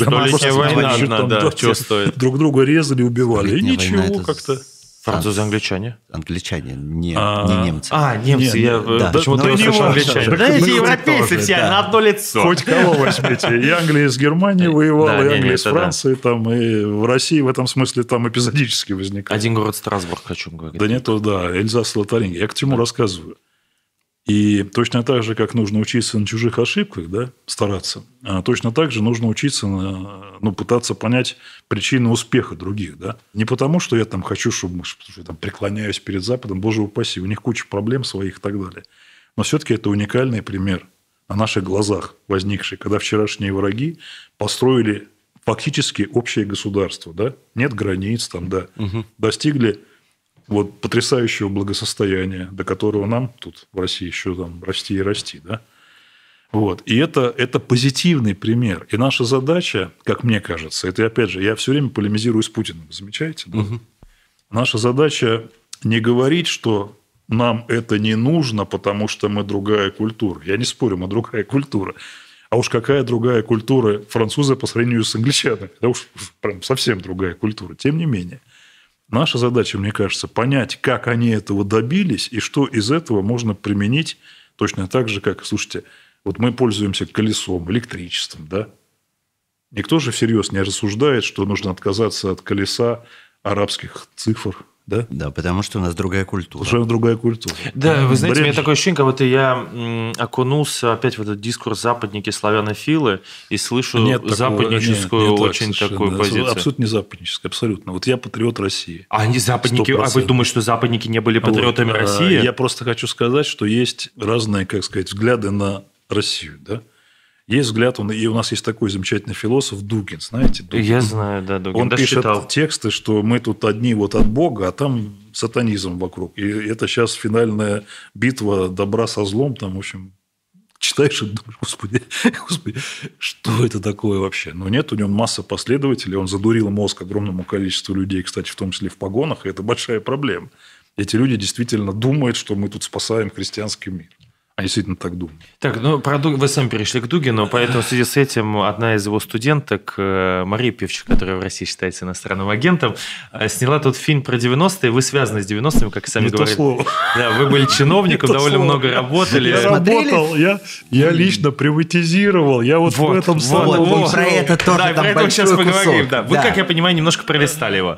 Друг друга резали, убивали. И ничего как-то. Французы, англичане? Англичане, не немцы. Немцы. Я почему-то слышал англичане. Да эти европейцы все на одно лицо. Хоть кого возьмите. И Англия с Германией воевала, и Англия с Францией. И в России в этом смысле там эпизодически возникает. Один город Страсбург, о чем говорить. Да нет, да, Эльзас, Лотарингия. Я к чему рассказываю. И точно так же, как нужно учиться на чужих ошибках, да, стараться, точно так же нужно учиться, пытаться понять причины успеха других. Да. Не потому, что я там хочу, чтобы я там преклоняюсь перед Западом, боже упаси, у них куча проблем своих и так далее. Но все-таки это уникальный пример на наших глазах возникший, когда вчерашние враги построили фактически общее государство. Да. Нет границ, там, да, достигли... потрясающего благосостояния, до которого нам тут в России еще там расти и расти. Да? И это позитивный пример. И наша задача, как мне кажется, это, опять же, я все время полемизирую с Путиным, вы замечаете? Да? Наша задача не говорить, что нам это не нужно, потому что мы другая культура. Я не спорю, мы другая культура. А уж какая другая культура француза по сравнению с англичанами. Это уж прям совсем другая культура. Тем не менее. Наша задача, мне кажется, понять, как они этого добились, и что из этого можно применить точно так же, как, слушайте, мы пользуемся колесом, электричеством, да? Никто же всерьез не рассуждает, что нужно отказаться от колеса арабских цифр, Да? Да, потому что у нас другая культура. Уже другая культура. Да, вы знаете, у меня такое ощущение, как будто я окунулся опять в этот дискурс западники, славянофилы, и слышу западническую очень такую позицию. Абсолютно не западническую, абсолютно. Вот я патриот России. А они западники? 100%. А вы думаете, что западники не были патриотами России? Я просто хочу сказать, что есть разные, как сказать, взгляды на Россию, да? Есть взгляд, и у нас есть такой замечательный философ Дугин, знаете? Дугин. Я знаю, да, Дугин. Он пишет тексты, что мы тут одни вот от Бога, а там сатанизм вокруг. И это сейчас финальная битва добра со злом. Там, в общем, читаешь и думаешь, господи, что это такое вообще? Но нет, у него масса последователей, он задурил мозг огромному количеству людей, кстати, в том числе в погонах, и это большая проблема. Эти люди действительно думают, что мы тут спасаем христианский мир. Они действительно так думают. Так, ну, вы сами перешли к Дугину, поэтому в связи с этим одна из его студенток, Мария Певчих, которая в России считается иностранным агентом, сняла тут фильм про 90-е. Вы связаны с 90-ми, как и сами говорили. Да, вы были чиновником, довольно много работали. Я работал, я лично приватизировал, я вот в этом самом... Про это тоже да, про это сейчас поговорим. Да. Вы, как я понимаю, немножко пролистали его.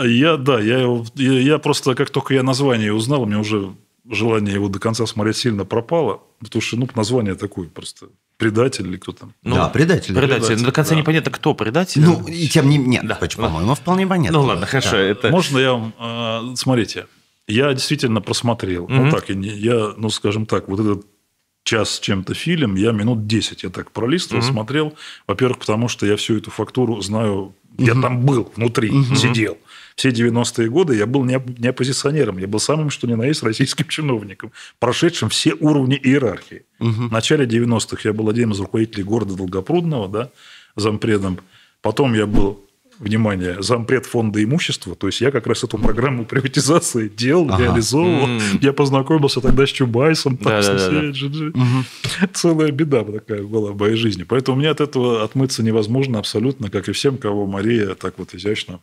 Я просто, как только я название узнал, у меня уже... желание его до конца смотреть сильно пропало, потому что название такое просто предатель или кто там. Да, предатель. Предатель. Но до конца непонятно, кто предатель. Ну, и тем не менее, да. По-моему, вполне понятно. Ну, ладно, хорошо. Да. Это... Можно я вам... Смотрите, я действительно просмотрел. Ну, так, ну, скажем так, вот этот час с чем-то фильм, я минут 10 я так пролистывал, смотрел. Во-первых, потому что я всю эту фактуру знаю... Я там был, внутри, сидел. Все 90-е годы я был не оппозиционером, я был самым, что ни на есть, российским чиновником, прошедшим все уровни иерархии. В начале 90-х я был одним из руководителей города Долгопрудного, да, зампредом. Потом я был, внимание, зампред фонда имущества. То есть, я как раз эту программу приватизации делал, реализовывал. Я познакомился тогда с Чубайсом. Целая беда такая была в моей жизни. Поэтому мне от этого отмыться невозможно абсолютно, как и всем, кого Мария так вот изящно...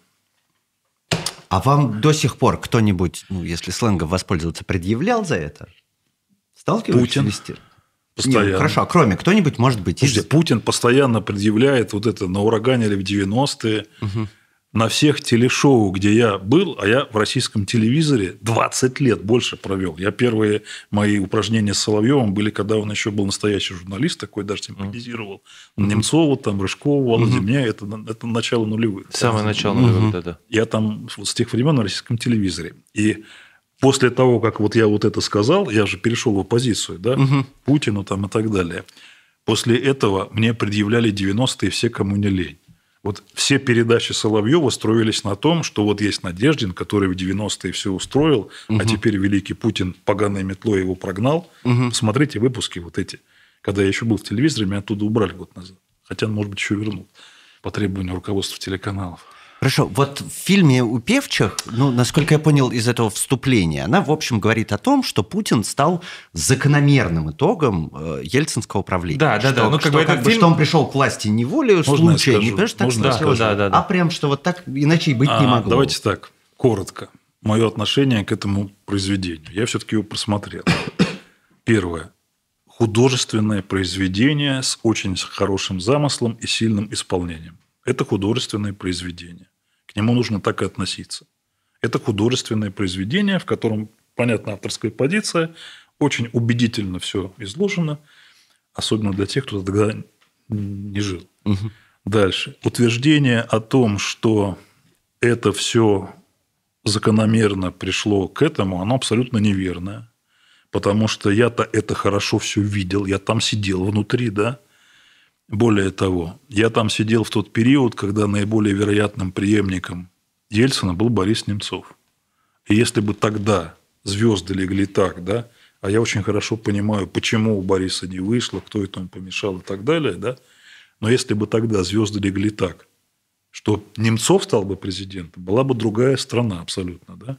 А вам до сих пор кто-нибудь, ну, если сленгом воспользоваться, предъявлял за это? Сталкиваетесь? Путин. Постоянно. Нет, хорошо, а кроме кто-нибудь, может быть... Слушайте, Путин постоянно предъявляет вот это «Наураганили в 90-е». На всех телешоу, где я был, а я в российском телевизоре 20 лет больше провел. Первые мои упражнения с Соловьевым были, когда он еще был настоящий журналист, такой даже симпатизировал Немцову, там, Рыжкову, Володе. Меня это начало нулевых. Самое начало нулевых, да. Я там вот с тех времен на российском телевизоре. И после того, как вот я вот это сказал, я же перешел в оппозицию, да, Путину там и так далее. После этого мне предъявляли 90-е все, кому не лень. Вот все передачи Соловьева строились на том, что вот есть Надеждин, который в 90-е все устроил, а теперь великий Путин поганой метлой его прогнал. Посмотрите выпуски вот эти. Когда я еще был в телевизоре, меня оттуда убрали год назад. Хотя, может быть, еще вернут по требованию руководства телеканалов. Хорошо, вот в фильме у Певчих, ну, насколько я понял из этого вступления, она, в общем, говорит о том, что Путин стал закономерным итогом ельцинского правления. Да. Ну, что он пришел к власти не волею случая, не потому что так а прям, что вот так иначе и быть не могло. Давайте так, коротко. Мое отношение к этому произведению. Я все-таки его просмотрел. Первое. Художественное произведение с очень хорошим замыслом и сильным исполнением. Это художественное произведение. К нему нужно так и относиться. Это художественное произведение, в котором, понятна авторская позиция, очень убедительно все изложено, особенно для тех, кто тогда не жил. Дальше. Утверждение о том, что это все закономерно пришло к этому, оно абсолютно неверное. Потому что я-то это хорошо все видел, я там сидел внутри, да. Более того, я там сидел в тот период, когда наиболее вероятным преемником Ельцина был Борис Немцов. И если бы тогда звезды легли так, да, а я очень хорошо понимаю, почему у Бориса не вышло, кто этому помешал и так далее, да, но если бы тогда звезды легли так, что Немцов стал бы президентом, была бы другая страна абсолютно, да.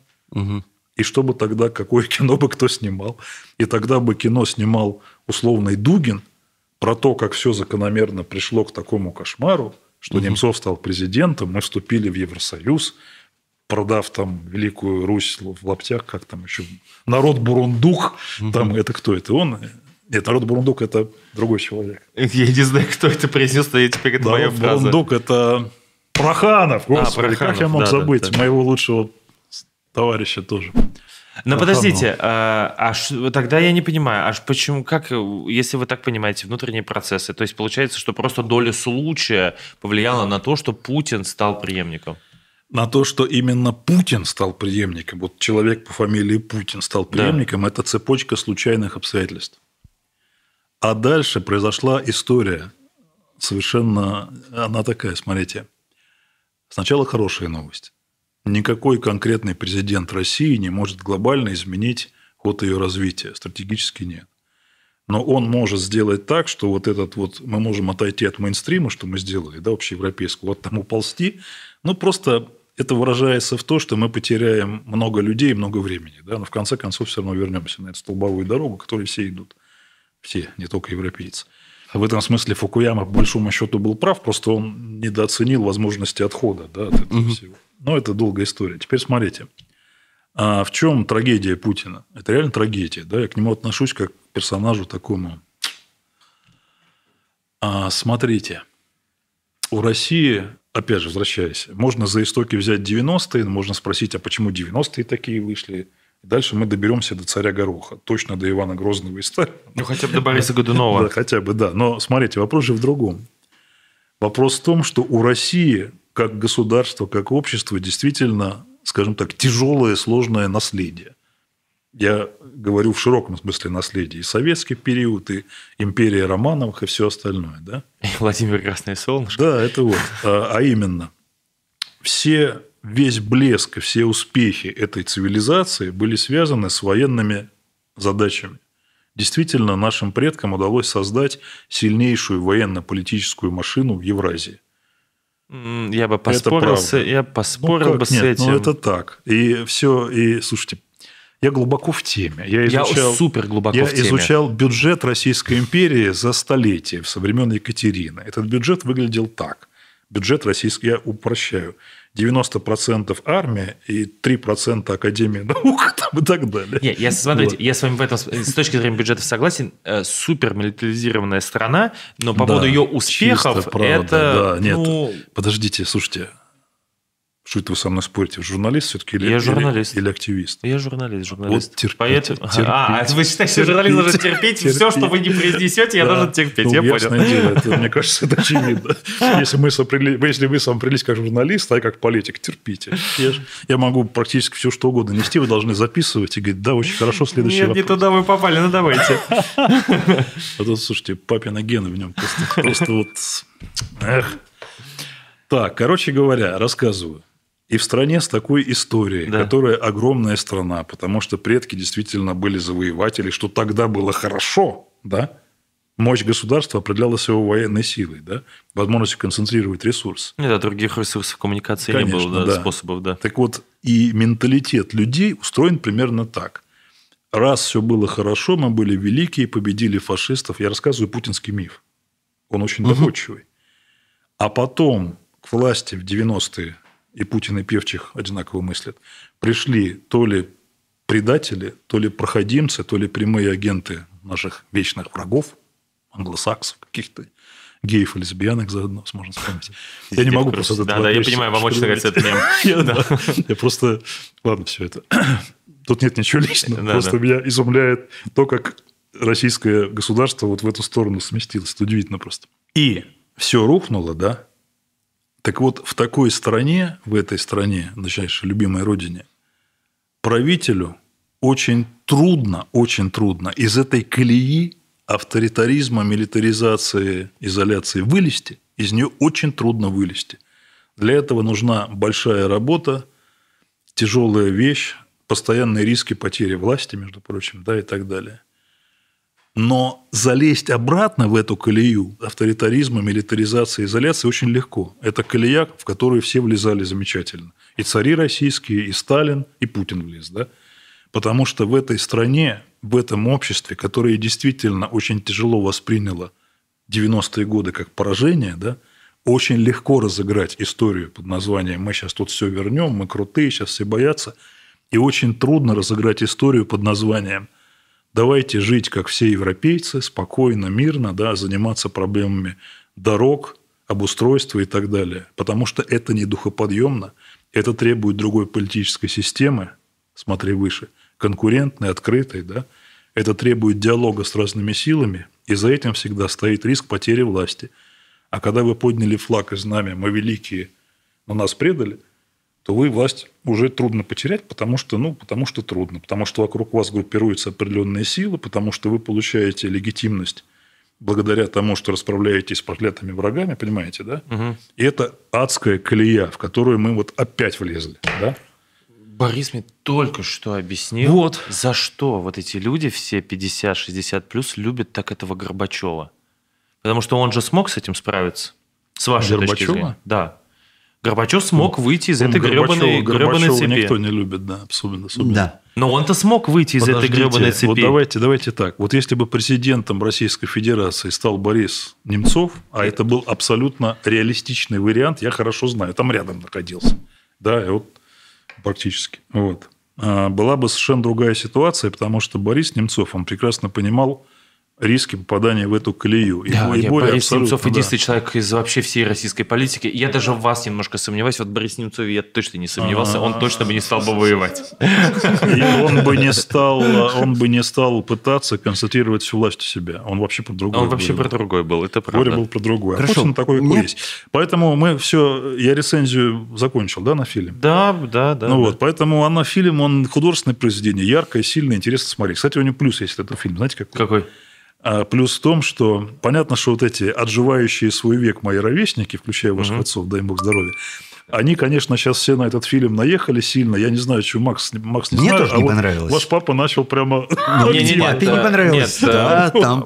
И что бы тогда, какое кино бы кто снимал? И тогда бы кино снимал условный Дугин про то, как все закономерно пришло к такому кошмару, что Немцов стал президентом, мы вступили в Евросоюз, продав там Великую Русь в лаптях, как там еще, народ Бурундук, там это кто это, он? Нет, народ Бурундук – это другой человек. Я не знаю, кто это произнес, но теперь это моя фраза. Бурундук – это Проханов, господи, Проханов, как я мог забыть моего лучшего товарища тоже. Но подождите, тогда я не понимаю, почему, если вы так понимаете, внутренние процессы, то есть получается, что просто доля случая повлияла на то, что Путин стал преемником? На то, что именно Путин стал преемником, вот человек по фамилии Путин стал преемником, это цепочка случайных обстоятельств. А дальше произошла история, совершенно, она такая, смотрите. Сначала хорошая новость. Никакой конкретный президент России не может глобально изменить ход ее развития. Стратегически нет. Но он может сделать так, что вот этот вот мы можем отойти от мейнстрима, что мы сделали, да, общеевропейского, вот там уползти. Ну, просто это выражается в том, что мы потеряем много людей и много времени. Да? Но в конце концов все равно вернемся на эту столбовую дорогу, которой все идут. Все, не только европейцы. В этом смысле Фукуяма, по большому счету, был прав, просто он недооценил возможности отхода, да, от этого всего. Но это долгая история. Теперь смотрите. А в чем трагедия Путина? Это реально трагедия. Да? Я к нему отношусь как к персонажу такому. Смотрите. У России, опять же, возвращаясь, можно за истоки взять 90-е, можно спросить, а почему 90-е такие вышли? Дальше мы доберемся до царя Гороха, точно до Ивана Грозного и Сталина. Ну, хотя бы до Бориса Годунова. Да, хотя бы, да. Но, смотрите, вопрос же в другом. Вопрос в том, что у России, как государства, как общества, действительно, скажем так, тяжелое, сложное наследие. Я говорю в широком смысле наследие. И советский период, и империя Романовых, и все остальное. Да? И Владимир Красное Солнышко. Да, это вот. А именно, весь блеск и все успехи этой цивилизации были связаны с военными задачами. Действительно, нашим предкам удалось создать сильнейшую военно-политическую машину в Евразии. Я бы поспорил, с этим. Ну, это так. И все. И, слушайте, я глубоко в теме. Я супер глубоко в теме. Я изучал бюджет Российской империи за столетие, со времен Екатерины. Этот бюджет выглядел так. Бюджет российский, я упрощаю, 90% армия и 3% Академия наук там, и так далее. Смотрите, я с вами в этом, с точки зрения бюджета согласен, супер милитаризированная страна, но по поводу ее успехов это... Да, нет, подождите, слушайте, что это вы со мной спорите? Вы журналист все-таки или активист? Я журналист. Вот терпите. Вы считаете, что журналист должен терпеть все, что вы не произнесете, я должен терпеть, я понял. Ясное дело, мне кажется, это очевидно. Если вы сам определились как журналист, а я как политик, терпите. Я могу практически все, что угодно нести, вы должны записывать и говорить, да, очень хорошо, следующий вопрос. Нет, не туда вы попали, ну давайте. А тут, слушайте, папина гена в нем просто вот... Так, короче говоря, рассказываю. И в стране с такой историей, которая огромная страна, потому что предки действительно были завоеватели, что тогда было хорошо, да? Мощь государства определялась его военной силой, да? Возможностью концентрировать ресурс. Нет, других ресурсов коммуникации не было, способов, да. Так вот, и менталитет людей устроен примерно так. Раз все было хорошо, мы были великие, победили фашистов. Я рассказываю путинский миф. Он очень доходчивый. А потом к власти в 90-е, и Путин, и Певчих одинаково мыслят, пришли то ли предатели, то ли проходимцы, то ли прямые агенты наших вечных врагов, англосаксов, каких-то геев и лесбиянок заодно, можно вспомнить. Я не могу просто... Да, я понимаю, вам очень нравится этот мем. Я просто... Ладно, все это. Тут нет ничего личного. Просто меня изумляет то, как российское государство вот в эту сторону сместилось. Это удивительно просто. И все рухнуло, да? Так вот, в такой стране, в этой стране, нашей любимой родине, правителю очень трудно из этой колеи авторитаризма, милитаризации, изоляции вылезти. Из нее очень трудно вылезти. Для этого нужна большая работа, тяжелая вещь, постоянные риски потери власти, между прочим, да, и так далее. Но залезть обратно в эту колею авторитаризма, милитаризации, изоляции очень легко. Это колея, в которую все влезали замечательно. И цари российские, и Сталин, и Путин влез. Да? Потому что в этой стране, в этом обществе, которое действительно очень тяжело восприняло 90-е годы как поражение, да, очень легко разыграть историю под названием «Мы сейчас тут все вернем, мы крутые, сейчас все боятся». И очень трудно разыграть историю под названием «Давайте жить, как все европейцы, спокойно, мирно, да, заниматься проблемами дорог, обустройства и так далее». Потому что это не духоподъемно, это требует другой политической системы, смотри выше, конкурентной, открытой, да, это требует диалога с разными силами, и за этим всегда стоит риск потери власти. А когда вы подняли флаг и знамя «Мы великие, но нас предали», то вы власть уже трудно потерять, потому что трудно, потому что вокруг вас группируются определенные силы, потому что вы получаете легитимность благодаря тому, что расправляетесь с проклятыми врагами, понимаете, да? Угу. И это адская колея, в которую мы вот опять влезли, да? Борис мне только что объяснил, за что вот эти люди, все 50-60+, любят так этого Горбачева. Потому что он же смог с этим справиться, с вашей точки зрения. Да. Горбачев смог выйти из этой гребаной цепи. Никто не любит, да, особенно. Да. Но он-то смог выйти из этой гребаной цепи. Вот давайте так. Вот если бы президентом Российской Федерации стал Борис Немцов, а это был абсолютно реалистичный вариант, я хорошо знаю, там рядом находился. Да, и вот практически. Вот. Была бы совершенно другая ситуация, потому что Борис Немцов, он прекрасно понимал риски попадания в эту колею. Борис Немцов единственный человек из вообще всей российской политики. Я даже в вас немножко сомневаюсь. Вот в Борисе Немцове я точно не сомневался. Он точно бы не стал бы воевать. И он бы не стал пытаться концентрировать всю власть у себя. Он вообще про другое был. Он вообще про другое был, это правда. Боря был про другое. Хорошо. А Путин такой, какой есть. Поэтому мы все... Я рецензию закончил, да, на фильм? Да. Вот, поэтому на фильм, он художественное произведение. Яркое, сильное, интересно смотреть. Кстати, у него плюс есть этот фильм. Знаете, какой? Какой? Плюс в том, что понятно, что вот эти отживающие свой век мои ровесники, включая ваших отцов, дай им бог здоровья, они, конечно, сейчас все на этот фильм наехали сильно. Я не знаю, что Макс не Мне знаю. Мне тоже не понравилось. Ваш папа начал прямо... Нет, ты не понравилось. Да, там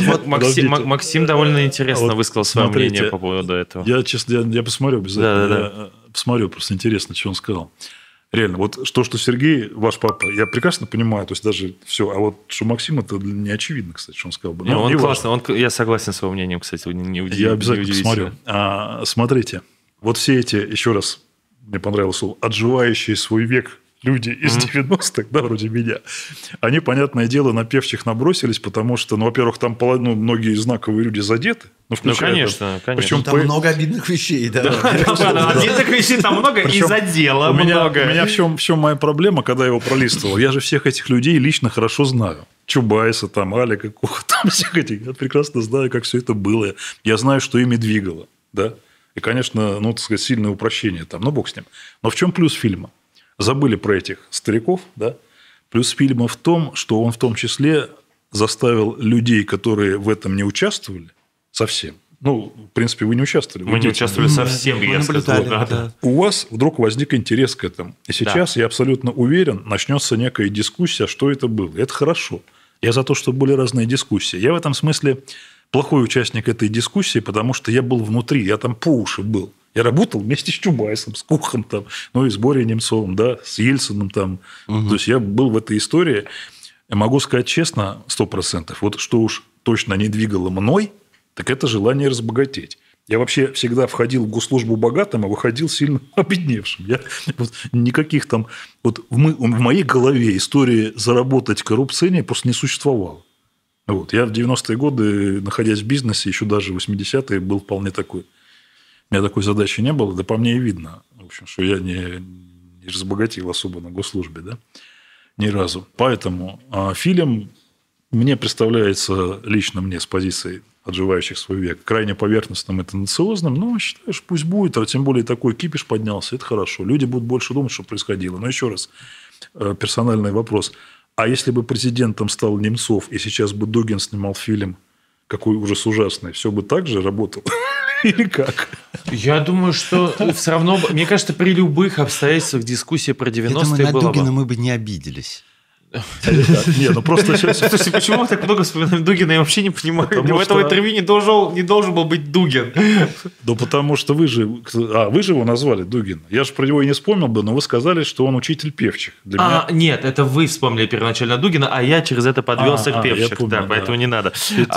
Максим довольно интересно высказал свое мнение по поводу этого. Я, честно, я посмотрю обязательно. Я посмотрю, просто интересно, что он сказал. Реально, вот что Сергей, ваш папа, я прекрасно понимаю, то есть даже все, а вот что Максим, это не очевидно, кстати, что он сказал бы. Но он классно, я согласен с его мнением, кстати, я обязательно посмотрю. Смотрите, вот все эти, еще раз, мне понравилось слово, отживающие свой век люди из 90-х, да, вроде меня, они, понятное дело, на певчих набросились, потому что, во-первых, там многие знаковые люди задеты. Конечно. Причем там много обидных вещей, да. Обидных вещей там много, и задела много. У меня в чем моя проблема, когда я его пролистывал? Я же всех этих людей лично хорошо знаю. Чубайса, там, Алика, Куха, там всех этих. Я прекрасно знаю, как все это было. Я знаю, что ими двигало, да. И, конечно, так сказать, сильное упрощение там, но бог с ним. Но в чем плюс фильма? Забыли про этих стариков, да? Плюс фильма в том, что он в том числе заставил людей, которые в этом не участвовали, совсем. В принципе, вы не участвовали. Мы не участвовали совсем, я сказал. Да. У вас вдруг возник интерес к этому. И сейчас, я абсолютно уверен, начнется некая дискуссия, что это было. И это хорошо. Я за то, чтобы были разные дискуссии. Я в этом смысле плохой участник этой дискуссии, потому что я был внутри, я там по уши был. Я работал вместе с Чубайсом, с Кухом, там, и с Борей Немцовым, да, с Ельциным. Там. То есть, я был в этой истории. Я могу сказать честно, 100%. Вот что уж точно не двигало мной, так это желание разбогатеть. Я вообще всегда входил в госслужбу богатым, а выходил сильно обедневшим. Никаких там... Вот в моей голове истории заработать коррупцией просто не существовало. Я в 90-е годы, находясь в бизнесе, еще даже в 80-е, был вполне такой... У меня такой задачи не было, да по мне и видно, в общем, что я не разбогател особо на госслужбе, да, ни разу. Поэтому фильм мне представляется, лично мне, с позиции отживающих свой век, крайне поверхностным и тенденциозным, но считаешь, пусть будет, а тем более такой кипиш поднялся, это хорошо. Люди будут больше думать, что происходило. Но еще раз, персональный вопрос. А если бы президентом стал Немцов, и сейчас бы Дугин снимал фильм, какой ужас ужасный, все бы так же работало? Или как? Я думаю, что все равно... Мне кажется, при любых обстоятельствах дискуссия про 90-е была бы... Я думаю, на Дугина мы бы не обиделись. Нет, просто сейчас... Слушайте, почему мы так много вспоминаем Дугина? Я вообще не понимаю. В этом интервью не должен был быть Дугин. Да потому что вы же его назвали Дугин. Я же про него и не вспомнил бы, но вы сказали, что он учитель певчих. Нет, это вы вспомнили первоначально Дугина, а я через это подвелся к певчих. Да, поэтому не надо.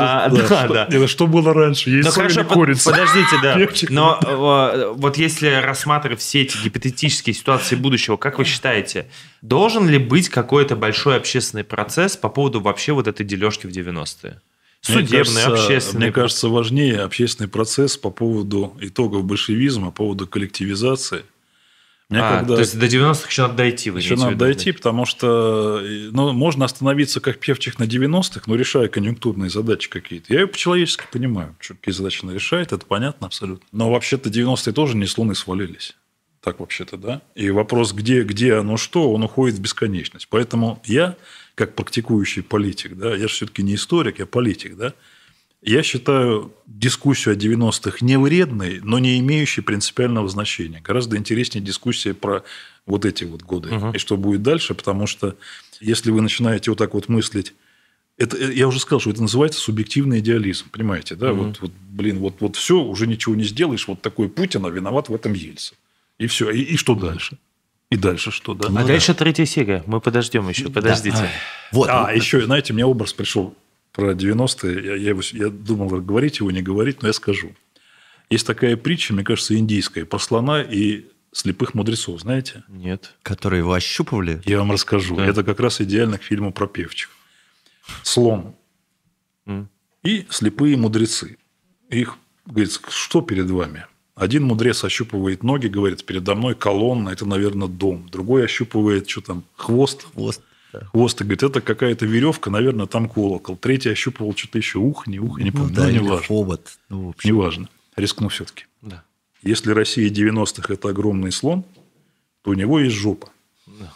Что было раньше? Есть хорошо, подождите, да. Но вот если рассматривать все эти гипотетические ситуации будущего, как вы считаете, должен ли быть какой-то большой общественный процесс по поводу вообще вот этой дележки в 90-е? Судебный, общественный. Мне кажется, важнее общественный процесс по поводу итогов большевизма, по поводу коллективизации. То есть до 90-х еще надо дойти. Еще надо дойти, потому что можно остановиться как Певчих на 90-х, но решая конъюнктурные задачи какие-то. Я ее по-человечески понимаю, что какие задачи она решает, это понятно абсолютно. Но вообще-то 90-е тоже не с Луны свалились. Так вообще-то, да? И вопрос, где оно что, он уходит в бесконечность. Поэтому я, как практикующий политик, да, я же все-таки не историк, я политик, да, я считаю дискуссию о 90-х не вредной, но не имеющей принципиального значения. Гораздо интереснее дискуссия про вот эти вот годы и что будет дальше, потому что если вы начинаете вот так вот мыслить, я уже сказал, что это называется субъективный идеализм, понимаете, да? Вот все, уже ничего не сделаешь, вот такой Путин, а виноват в этом Ельцин. И все. И что дальше? И дальше что, да? Дальше третья серия. Мы подождем еще. Подождите. Еще, знаете, у меня образ пришел про 90-е. Я думал, говорить его, не говорить, но я скажу. Есть такая притча, мне кажется, индийская, про слона и слепых мудрецов, знаете? Нет. Которые его ощупывали? Я вам расскажу. Да. Это как раз идеально к фильму про Певчих. Слон и слепые мудрецы. Их, говорит, что перед вами? Один мудрец ощупывает ноги, говорит, передо мной колонна, это, наверное, дом. Другой ощупывает, что там, хвост. Хвост, и говорит, это какая-то веревка, наверное, там колокол. Третий ощупывал что-то еще, не помню, да, не важно. Хобот. Неважно. Рискну все-таки. Да. Если Россия 90-х – это огромный слон, то у него есть жопа. Да.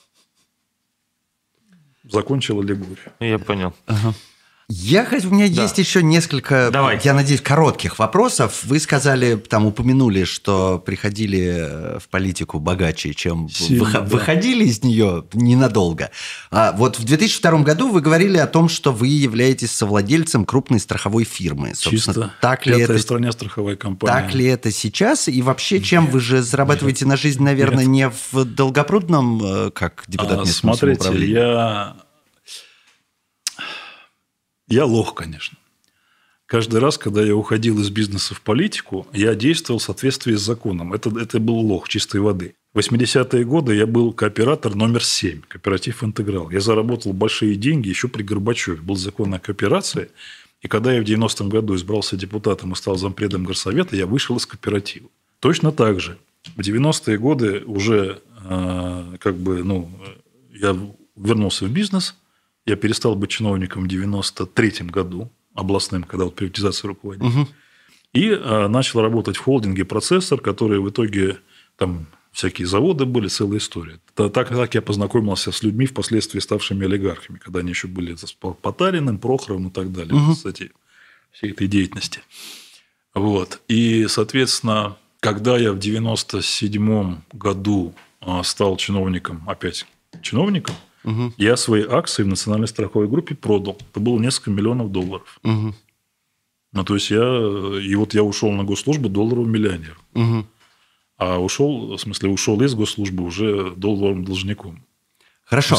Закончил аллегорию. Я понял. Ага. У меня есть еще несколько, я надеюсь, коротких вопросов. Вы сказали, упомянули, что приходили в политику богаче, чем выходили из нее ненадолго. Вот в 2002 году вы говорили о том, что вы являетесь совладельцем крупной страховой фирмы. Собственно, так ли это в стране страховая компания? Так ли это сейчас? И вообще, чем вы же зарабатываете на жизнь, наверное, не в Долгопрудном, как депутат местного самоуправления? Смотрите, я лох, конечно. Каждый раз, когда я уходил из бизнеса в политику, я действовал в соответствии с законом. Это был лох чистой воды. В 80-е годы я был кооператор номер 7, кооператив «Интеграл». Я заработал большие деньги еще при Горбачеве. Был закон о кооперации. И когда я в 90-м году избрался депутатом и стал зампредом горсовета, я вышел из кооператива. Точно так же. В 90-е годы уже я вернулся в бизнес. Я перестал быть чиновником в 93-м году, областным, когда приватизацией руководил. И начал работать в холдинге «Процессор», который в итоге, там всякие заводы были, целая история. Так я познакомился с людьми, впоследствии ставшими олигархами, когда они еще были с Потариным, Прохоровым и так далее. Кстати, всей этой деятельности. И, соответственно, когда я в 97-м году стал чиновником, я свои акции в национальной страховой группе продал. Это было несколько миллионов долларов. То есть я ушел на госслужбу долларовым миллионером. А ушел из госслужбы уже долларовым должником. Хорошо.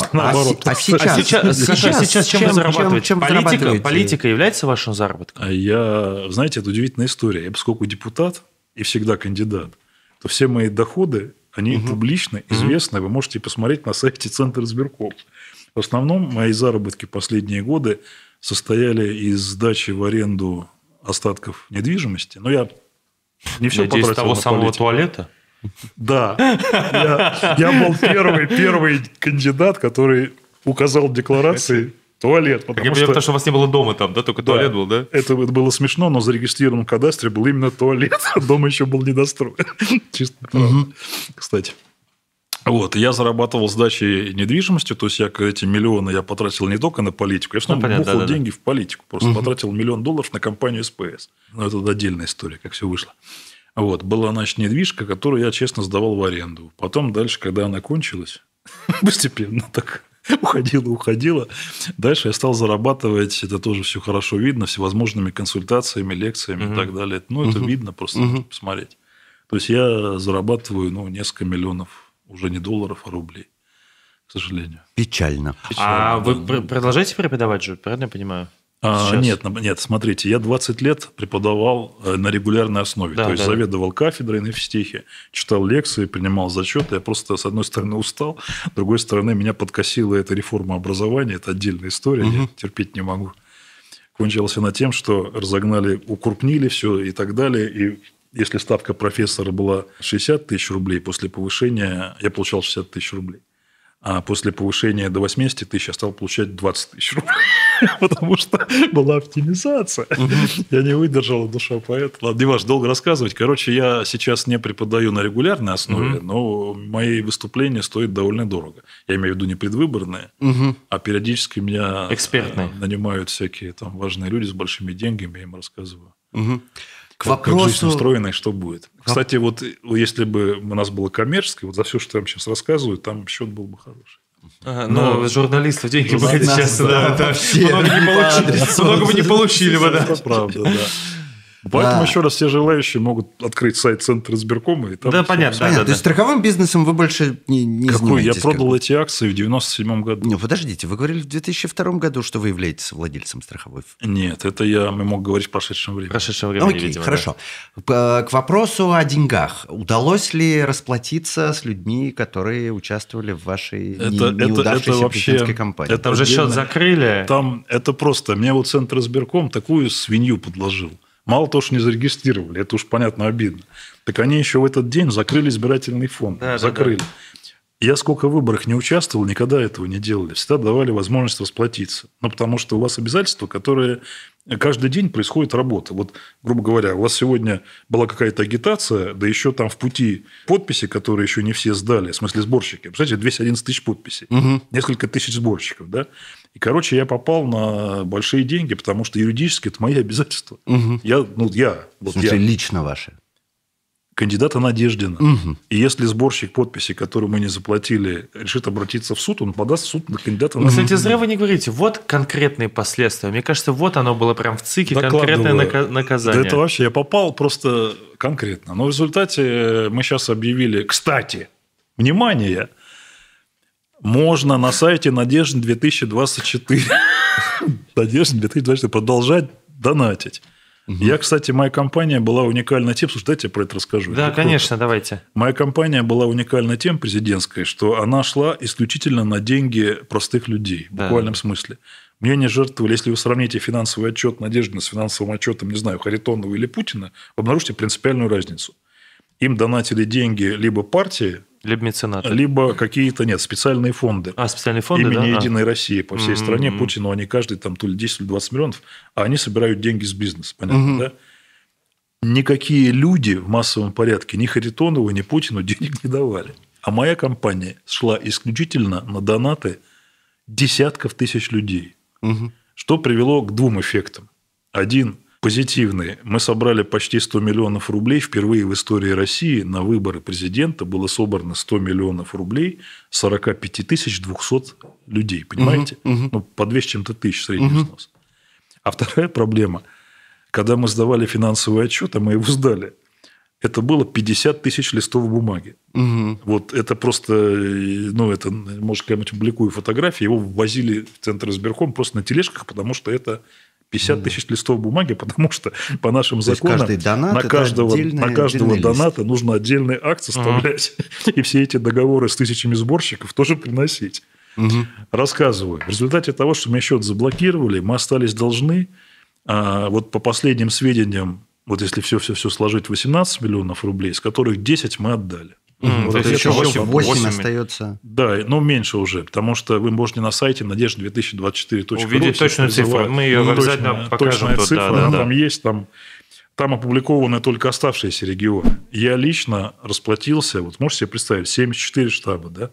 Сейчас чем вы зарабатываете? Политика является вашим заработком? Знаете, это удивительная история. Я поскольку депутат и всегда кандидат, то все мои доходы они публично известны, вы можете посмотреть на сайте Центра избирком. В основном мои заработки последние годы состояли из сдачи в аренду остатков недвижимости. Но я не все потратил на того самого туалета? Да. Я был первый кандидат, который указал в декларации туалет. Потому что у вас не было дома там, да? Только туалет был, да? Это было смешно, но зарегистрирован в кадастре был именно туалет. Дом еще был недостроен. Чисто правда. Кстати. Я зарабатывал сдачей недвижимости, то есть эти миллионы я потратил не только на политику, я в основном бухал деньги в политику. Просто потратил $1 миллион на компанию СПС. Но это отдельная история, как все вышло. Была, недвижка, которую я честно сдавал в аренду. Потом дальше, когда она кончилась, постепенно так уходила. Дальше я стал зарабатывать, это тоже все хорошо видно, всевозможными консультациями, лекциями и так далее. Это видно, просто нужно посмотреть. То есть я зарабатываю несколько миллионов уже не долларов, а рублей, к сожалению. Печально. А вы продолжаете преподавать же, правильно я понимаю? Нет, смотрите, я 20 лет преподавал на регулярной основе. То есть заведовал кафедрой на физтехе, читал лекции, принимал зачеты. Я просто, с одной стороны, устал, с другой стороны, меня подкосила эта реформа образования. Это отдельная история, я терпеть не могу. Кончилось она тем, что разогнали, укрупнили все и так далее. И если ставка профессора была 60 тысяч рублей, после повышения я получал 60 тысяч рублей. А после повышения до 80 тысяч я стал получать 20 тысяч рублей. Потому что была оптимизация. Я не выдержал, душа поэта. Ладно, не важно, долго рассказывать. Короче, я сейчас не преподаю на регулярной основе, но мои выступления стоят довольно дорого. Я имею в виду не предвыборные, а периодически меня нанимают всякие там важные люди с большими деньгами, я им рассказываю. К вопросу... Как жизнь устроена и что будет. Кстати, вот если бы у нас было коммерческое, вот за все, что я вам сейчас рассказываю, там счет был бы хороший. Но журналистов деньги бы сейчас много бы не получили бы. Это правда, да. Поэтому еще раз все желающие могут открыть сайт Центра избиркома. И там понятно. То есть страховым бизнесом вы больше не занимаетесь? Я продал эти акции в 97 году. Ну, подождите, вы говорили в 2002 году, что вы являетесь владельцем страховой? Нет, это я мог говорить в прошедшем времени. Окей, хорошо. К вопросу о деньгах. Удалось ли расплатиться с людьми, которые участвовали в вашей неудавшейся президентской кампании? Там же счет закрыли. Там это просто. Мне вот Центр избирком такую свинью подложил. Мало того, что не зарегистрировали, это уж, понятно, обидно. Так они еще в этот день закрыли избирательный фонд. Закрыли. Да. Я сколько в выборах не участвовал, никогда этого не делали. Всегда давали возможность расплатиться. Потому что у вас обязательства, которые... Каждый день происходит работа. Вот, грубо говоря, у вас сегодня была какая-то агитация, да еще там в пути подписи, которые еще не все сдали, в смысле сборщики. Представляете, 211 тысяч подписей. Несколько тысяч сборщиков, да? И, короче, я попал на большие деньги, потому что юридически это мои обязательства. В смысле, лично ваши? Кандидата Надеждина. И если сборщик подписей, который мы не заплатили, решит обратиться в суд, он подаст в суд на кандидата Надеждина. Кстати, зря вы не говорите. Вот конкретные последствия. Мне кажется, вот оно было прям в ЦИКе, конкретное наказание. Да это вообще, я попал просто конкретно. Но в результате мы сейчас объявили, кстати, внимание, можно на сайте Надеждин 2024 продолжать донатить. Я, кстати, моя компания была уникальна тем... Слушай, дайте я про это расскажу. Да, конечно, давайте. Моя компания была уникальна тем, президентской, что она шла исключительно на деньги простых людей, в буквальном смысле. Мне не жертвовали. Если вы сравните финансовый отчет Надеждина с финансовым отчетом, не знаю, Харитонова или Путина, вы обнаружите принципиальную разницу. Им донатили деньги либо партии, либо меценаты. Либо какие-то, специальные фонды. Специальные фонды, имени Единой России по всей стране. Путину они каждый там то ли 10, то ли 20 миллионов, а они собирают деньги с бизнеса. Понятно, да? Никакие люди в массовом порядке ни Харитонову, ни Путину денег не давали. А моя компания шла исключительно на донаты десятков тысяч людей. Что привело к двум эффектам. Один позитивный. Мы собрали почти 100 миллионов рублей. Впервые в истории России на выборы президента было собрано 100 миллионов рублей 45 200 людей. Понимаете? По 200 с чем-то тысяч средний взнос. А вторая проблема. Когда мы сдавали финансовый отчет, а мы его сдали, это было 50 тысяч листов бумаги. Вот это просто... это, может, я публикую фотографии. Его ввозили в Центр избирком просто на тележках, потому что это... 50 тысяч листов бумаги, потому что по нашим законам на каждого доната нужно отдельный акт составлять. И все эти договоры с тысячами сборщиков тоже приносить. Рассказываю. В результате того, что мы счет заблокировали, мы остались должны. Вот по последним сведениям, вот если все сложить, 18 миллионов рублей, из которых 10 мы отдали. То есть еще 8 остается. Да, но меньше уже, потому что вы можете на сайте надежда2024.ру увидеть точную цифру. Мы ее обязательно покажем. Точная цифра, там есть, там опубликованы только оставшиеся регионы. Я лично расплатился, вот можете себе представить, 74 штаба, да?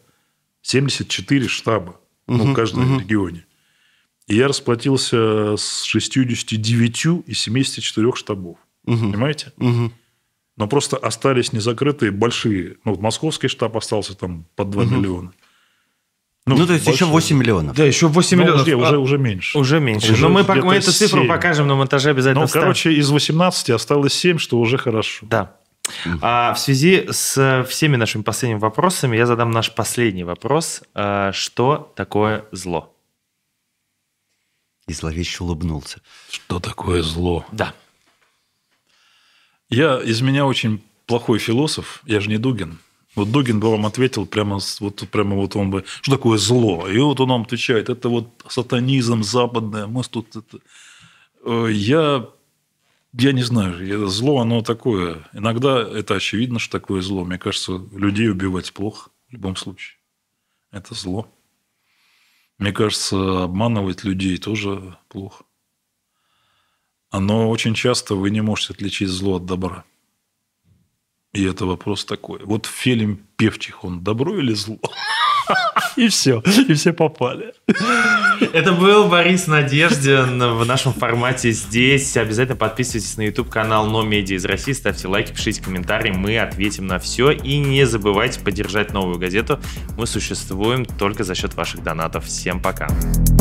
74 штаба в каждом регионе. И я расплатился с 69 из 74 штабов. Понимаете? Но просто остались незакрытые большие. Московский штаб остался там под 2 миллиона. То есть еще 8 миллионов. Да, еще 8 миллионов. Уже меньше. Уже меньше. Но мы эту цифру покажем на монтаже обязательно. Из 18 осталось 7, что уже хорошо. Да. В связи с всеми нашими последними вопросами я задам наш последний вопрос. Что такое зло? И зловеще улыбнулся. Что такое зло? Да. Из меня очень плохой философ, я же не Дугин. Вот Дугин бы вам ответил прямо он бы, что такое зло? И вот он нам отвечает, это вот сатанизм западный, мы тут это... Я Я не знаю, зло, оно такое. Иногда это очевидно, что такое зло. Мне кажется, людей убивать плохо в любом случае. Это зло. Мне кажется, обманывать людей тоже плохо. Но очень часто вы не можете отличить зло от добра. И это вопрос такой. Вот фильм «Певчих», он добро или зло? И все попали. Это был Борис Надеждин в нашем формате здесь. Обязательно подписывайтесь на YouTube-канал «Но Медиа из России», ставьте лайки, пишите комментарии, мы ответим на все. И не забывайте поддержать «Новую газету». Мы существуем только за счет ваших донатов. Всем пока.